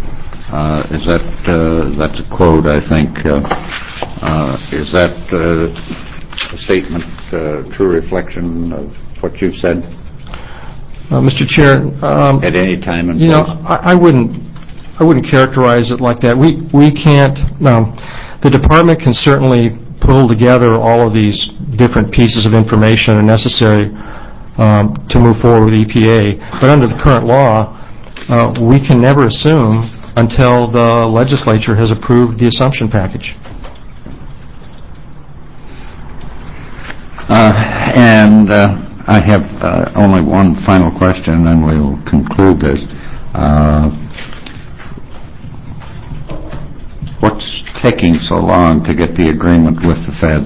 That's a quote, I think. Is that a statement, true reflection of what you've said? Mr. Chair, at any time and place? I wouldn't characterize it like that. We can't. The department can certainly pull together all of these different pieces of information that are necessary to move forward with EPA. But under the current law, we can never assume until the legislature has approved the assumption package. I have only one final question, and we'll conclude this. What's taking so long to get the agreement with the feds?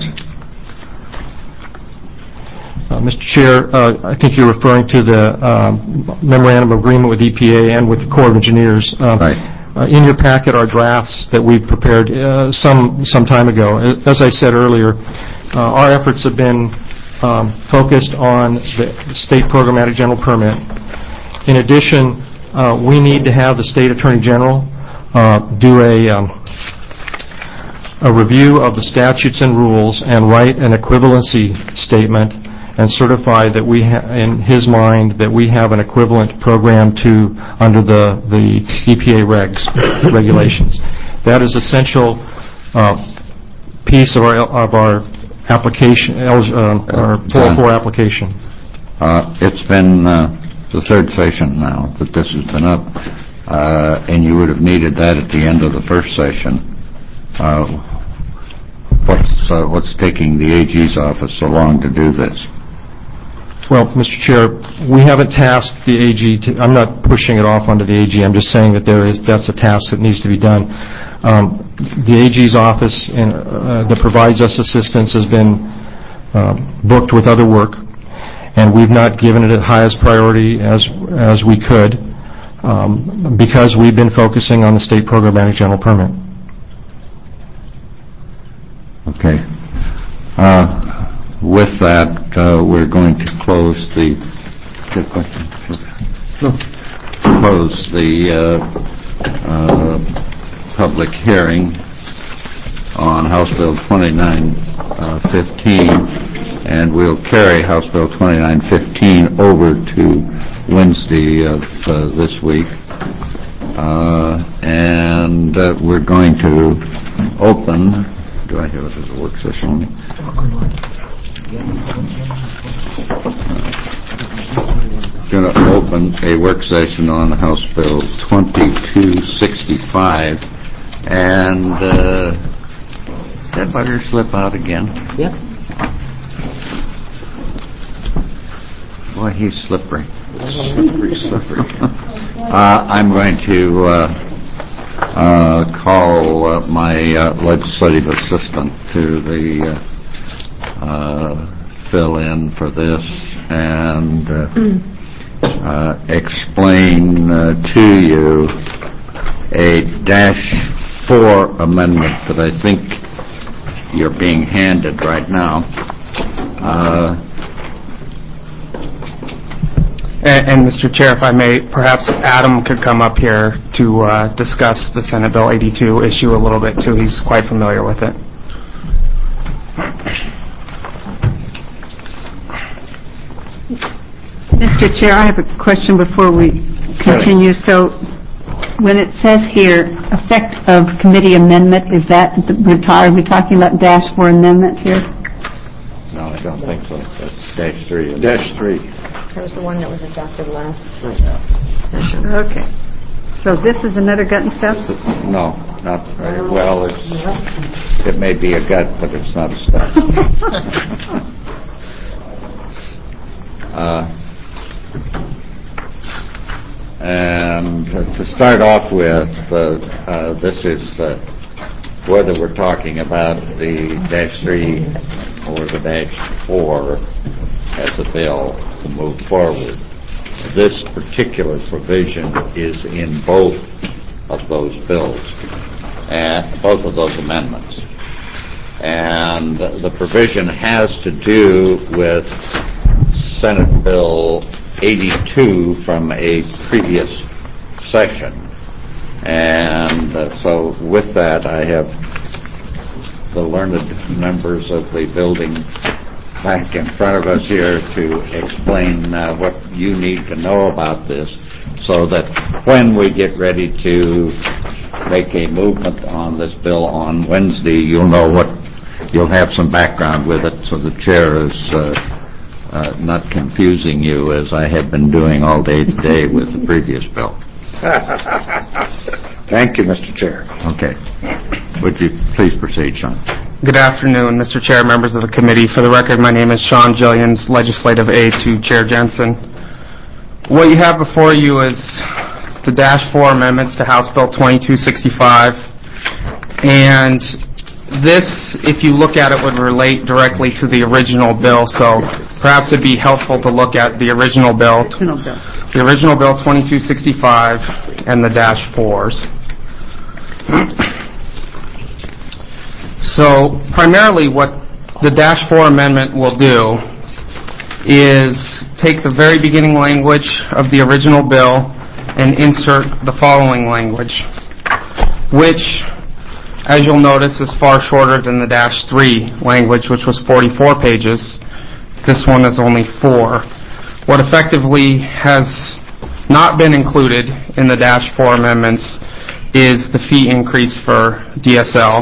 Mr. Chair, I think you're referring to the memorandum of agreement with EPA and with the Corps of Engineers. Right. In your packet are drafts that we prepared some time ago. As I said earlier, our efforts have been focused on the state programmatic general permit. In addition, we need to have the state attorney general do a review of the statutes and rules and write an equivalency statement and certify that we in his mind that we have an equivalent program to under the EPA regulations. That is essential piece of our application, our 404 application. It's been the third session now that this has been up. and you would have needed that at the end of the first session. What's taking the AG's office so long to do this? Well, Mr. Chair, we haven't tasked the AG I'm not pushing it off onto the AG. I'm just saying that that's a task that needs to be done. The AG's office that provides us assistance has been booked with other work, and we've not given it the highest priority as we could because we've been focusing on the state programmatic general permit. Okay. With that, we're going to close the public hearing on House Bill 2915, and we'll carry House Bill 2915 over to Wednesday of this week. And we're going to open. Do I have it as a work session? Going to open a work session on House Bill 2265, and did that bugger slip out again? Yep. Boy, he's slippery. Slippery. I'm going to call my legislative assistant to the fill in for this and explain to you a -4 amendment that I think you're being handed right now. And Mr. Chair, if I may, perhaps Adam could come up here to discuss the Senate Bill 82 issue a little bit too. He's quite familiar with it. Mr. Chair, I have a question before we continue. So when it says here, effect of committee amendment, is that, are we talking about -4 amendment here? No, I don't think so. That's -3. That was the one that was adopted last session. Okay. So this is another gut and stuff? No, not very well. It may be a gut, but it's not a stuff. And to start off with, this is whether we're talking about the -3 or the -4 as a bill to move forward. This particular provision is in both of those bills, and both of those amendments. And the provision has to do with Senate Bill 82 from a previous session. And so with that, I have the learned members of the building back in front of us here to explain what you need to know about this, so that when we get ready to make a movement on this bill on Wednesday, you'll have some background with it, so the chair is not confusing you as I have been doing all day today with the previous bill. Thank you, Mr. Chair. Okay. Would you please proceed, Sean? Good afternoon, Mr. Chair, members of the committee. For the record, my name is Sean Jillians, legislative aide to Chair Jensen. What you have before you is the -4 amendments to House Bill 2265. And this, if you look at it, would relate directly to the original bill. So perhaps it'd be helpful to look at the original bill. The original bill 2265 and the -4s. So primarily what the -4 amendment will do is take the very beginning language of the original bill and insert the following language, which, as you'll notice, is far shorter than the -3 language, which was 44 pages. This one is only 4. What effectively has not been included in the -4 amendments is the fee increase for DSL,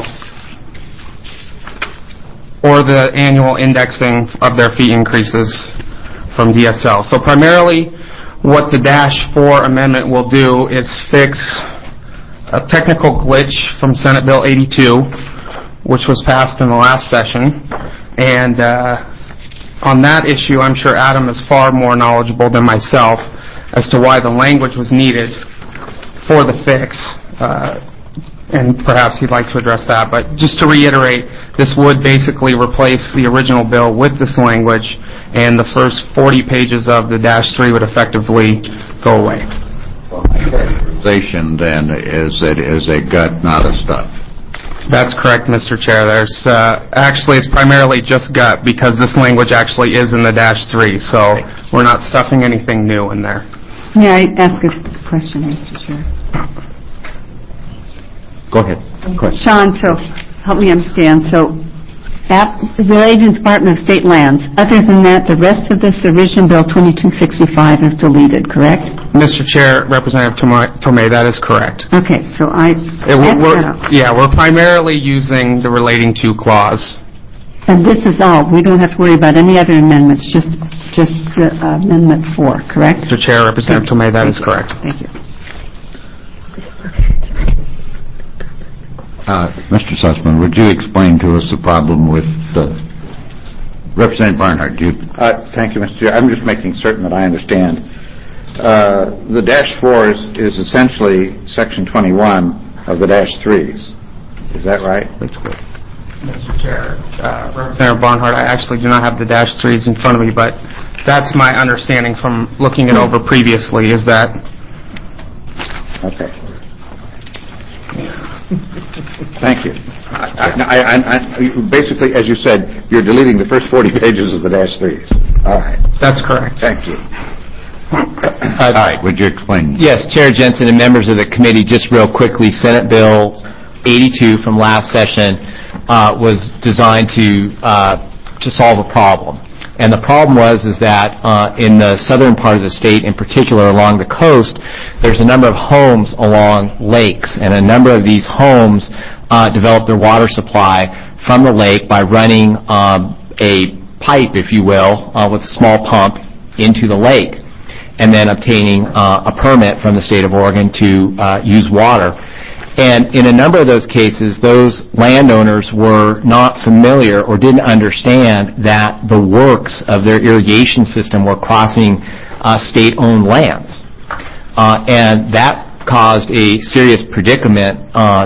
or the annual indexing of their fee increases from DSL. So primarily, what the -4 amendment will do is fix a technical glitch from Senate Bill 82, which was passed in the last session. And on that issue, I'm sure Adam is far more knowledgeable than myself as to why the language was needed for the fix. And perhaps he'd like to address that. But just to reiterate, this would basically replace the original bill with this language, and the first 40 pages of the -3 would effectively go away. My characterization then is that it is a gut, not a stuff. That's correct, Mr. Chair. There's actually it's primarily just gut because this language actually is in the -3, so we're not stuffing anything new in there. May I ask a question, Mr. Chair? Go ahead. Question. Sean, so help me understand. So relating to the Department of State Lands, other than that, the rest of this original Bill 2265 is deleted, correct? Mr. Chair, Representative Tomei, that is correct. Okay, so we're primarily using the relating to clause. And this is all. We don't have to worry about any other amendments, just Amendment 4, correct? Mr. Chair, Representative Tomei, that is correct. Thank you. Mr. Sussman, would you explain to us the problem with Representative Barnhart? Thank you, Mr. Chair. I'm just making certain that I understand. The -4 is essentially Section 21 of the -3s. Is that right? That's correct. Mr. Chair, Representative Barnhart, I actually do not have the -3s in front of me, but that's my understanding from looking it over previously, is that... Okay. Thank you. Basically, as you said, you're deleting the first 40 pages of the -3s. All right. That's correct. Thank you. All right. Would you explain? Yes, Chair Jensen and members of the committee, just real quickly, Senate Bill 82 from last session was designed to solve a problem. And the problem is that in the southern part of the state, in particular along the coast, there's a number of homes along lakes, and a number of these homes develop their water supply from the lake by running a pipe, if you will, with a small pump into the lake, and then obtaining a permit from the state of Oregon to use water. And in a number of those cases, those landowners were not familiar or didn't understand that the works of their irrigation system were crossing state-owned lands. And that caused a serious predicament.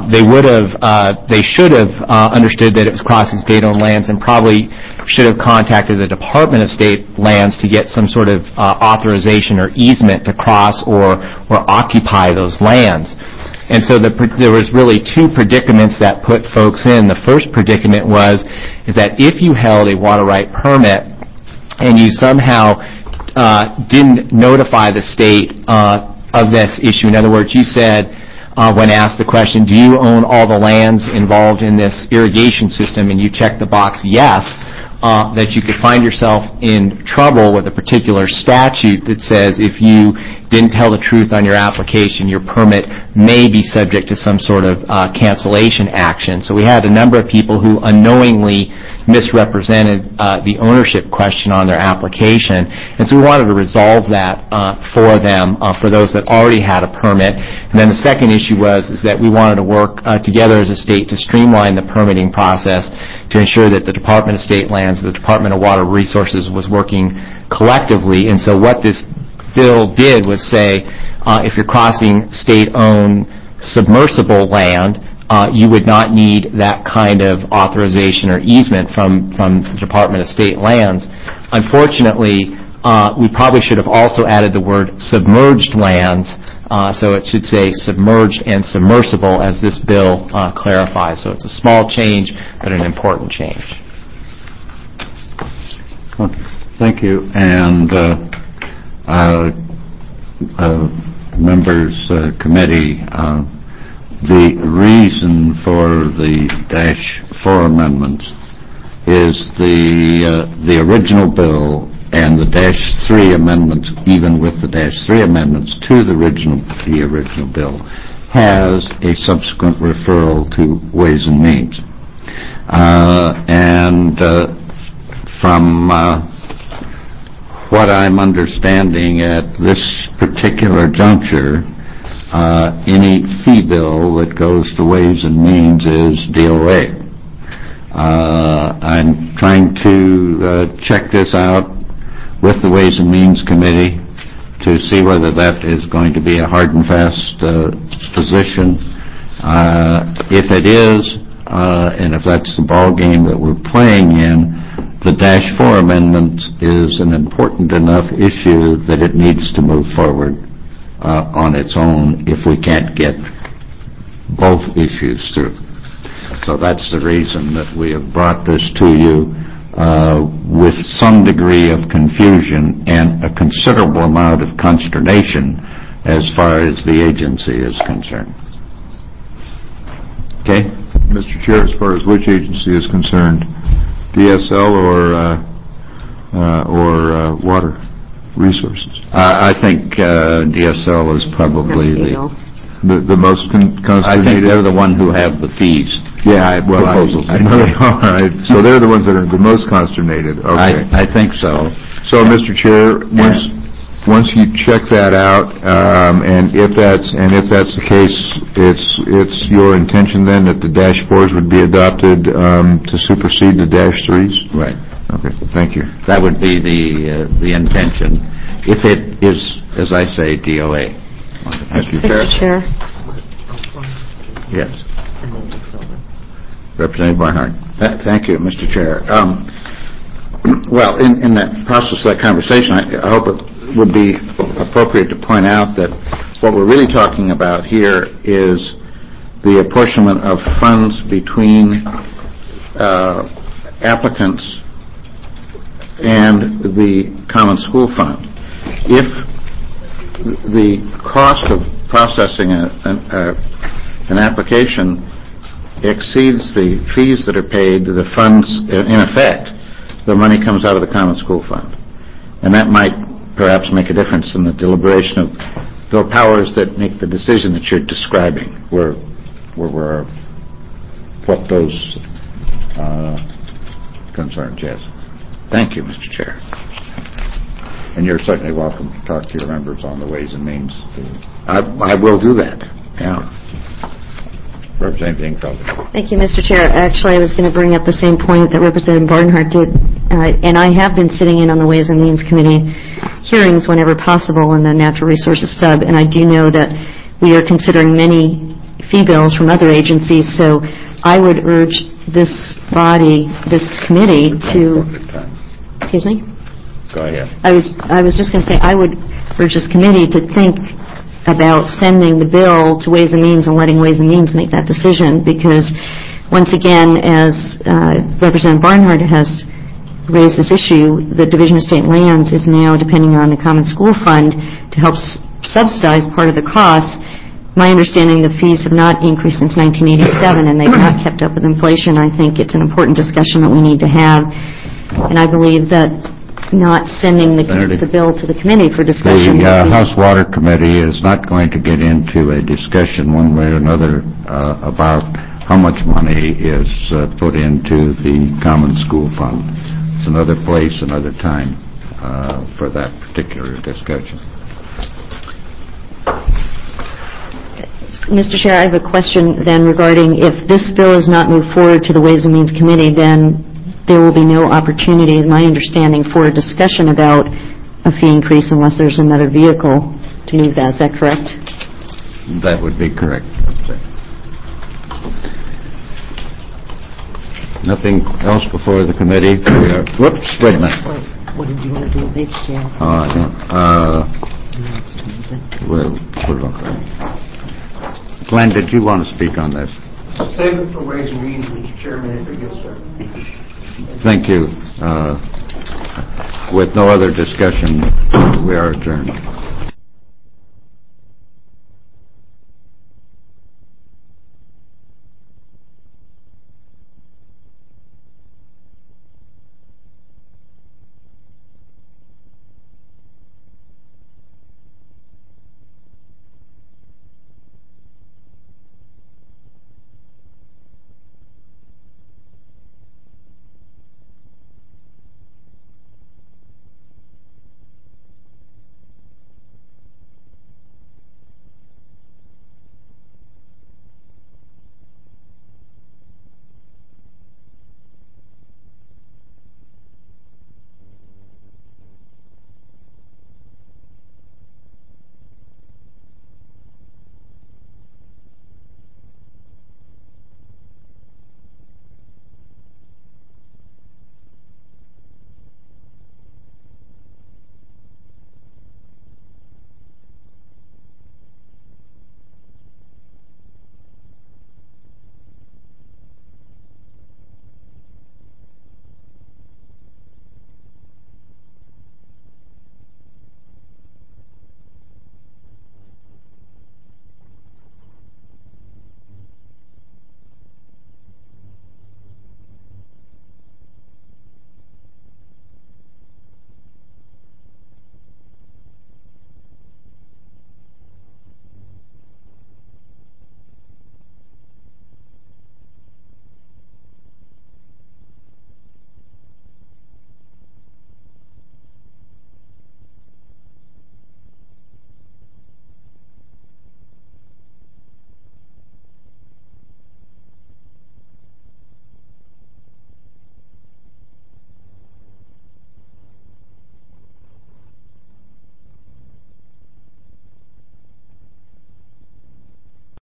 They should have understood that it was crossing state-owned lands and probably should have contacted the Department of State Lands to get some sort of authorization or easement to cross or occupy those lands. And so there was really two predicaments that put folks in. The first predicament is that if you held a water right permit and you somehow didn't notify the state of this issue, in other words, you said when asked the question, do you own all the lands involved in this irrigation system, and you checked the box yes, that you could find yourself in trouble with a particular statute that says if you didn't tell the truth on your application, your permit may be subject to some sort of cancellation action. So we had a number of people who unknowingly misrepresented the ownership question on their application. And so we wanted to resolve that for them, for those that already had a permit. And then the second issue is that we wanted to work together as a state to streamline the permitting process to ensure that the Department of State Lands, the Department of Water Resources was working collectively. And so what this bill did was say if you're crossing state-owned submersible land, you would not need that kind of authorization or easement from the Department of State Lands. Unfortunately, we probably should have also added the word submerged lands, so it should say submerged and submersible, as this bill clarifies. So it's a small change, but an important change. Thank you. And members committee, the reason for the -4 amendments is the original bill and the -3 amendments, even with the -3 amendments to the original bill, has a subsequent referral to Ways and Means. From what I'm understanding at this particular juncture, any fee bill that goes to Ways and Means is DOA. I'm trying to check this out with the Ways and Means Committee to see whether that is going to be a hard and fast position. If it is, and if that's the ball game that we're playing in, the -4 amendment is an important enough issue that it needs to move forward on its own if we can't get both issues through. So that's the reason that we have brought this to you with some degree of confusion and a considerable amount of consternation as far as the agency is concerned. Okay? Mr. Chair, as far as which agency is concerned, DSL or Water Resources? I think DSL is probably the most constituted. I think they're the one who have the fees. Yeah, I know they are. So they're the ones that are the most consternated. Okay. I think so. So, Mr. Chair, once you check that out, and if that's the case, it's your intention then that the -4s would be adopted to supersede the -3s? Right. Okay. Thank you. That would be the intention, if it is, as I say, DOA. Thank you. Mr. Chair. Yes. Representative Barnhart. Thank you, Mr. Chair. Well, in that process of that conversation, I hope it would be appropriate to point out that what we're really talking about here is the apportionment of funds between applicants and the Common School Fund. If the cost of processing an application exceeds the fees that are paid, the funds, in effect, the money comes out of the Common School Fund. And that might perhaps make a difference in the deliberation of the powers that make the decision that you're describing, where what those concerns, yes. Thank you, Mr. Chair. And you're certainly welcome to talk to your members on the Ways and Means. I will do that. Yeah. Representative Ingfeld. Thank you, Mr. Chair. Actually, I was going to bring up the same point that Representative Barnhart did, and I have been sitting in on the Ways and Means Committee hearings whenever possible in the Natural Resources Sub, and I do know that we are considering many fee bills from other agencies, so I would urge this body, this committee to... Excuse me? Go ahead. I was just going to say, I would urge this committee to think about sending the bill to Ways and Means and letting Ways and Means make that decision, because once again, as Representative Barnhart has raised this issue, the Division of State Lands is now depending on the Common School Fund to help subsidize part of the cost. My understanding, the fees have not increased since 1987, and they've not kept up with inflation. I think it's an important discussion that we need to have, and I believe that not sending the bill to the committee for discussion. The House Water Committee is not going to get into a discussion one way or another about how much money is put into the Common School Fund. It's another place, another time for that particular discussion. Mr. Chair, I have a question then regarding if this bill is not moved forward to the Ways and Means Committee, then there will be no opportunity, in my understanding, for a discussion about a fee increase unless there's another vehicle to move that. Is that correct? That would be correct. Nothing else before the committee? Whoops, wait a minute. What did you want to do with HCL? Glenn, did you want to speak on this? Save it for Ways and Means, Mr. Chairman, if it gets there. Thank you. With no other discussion, we are adjourned.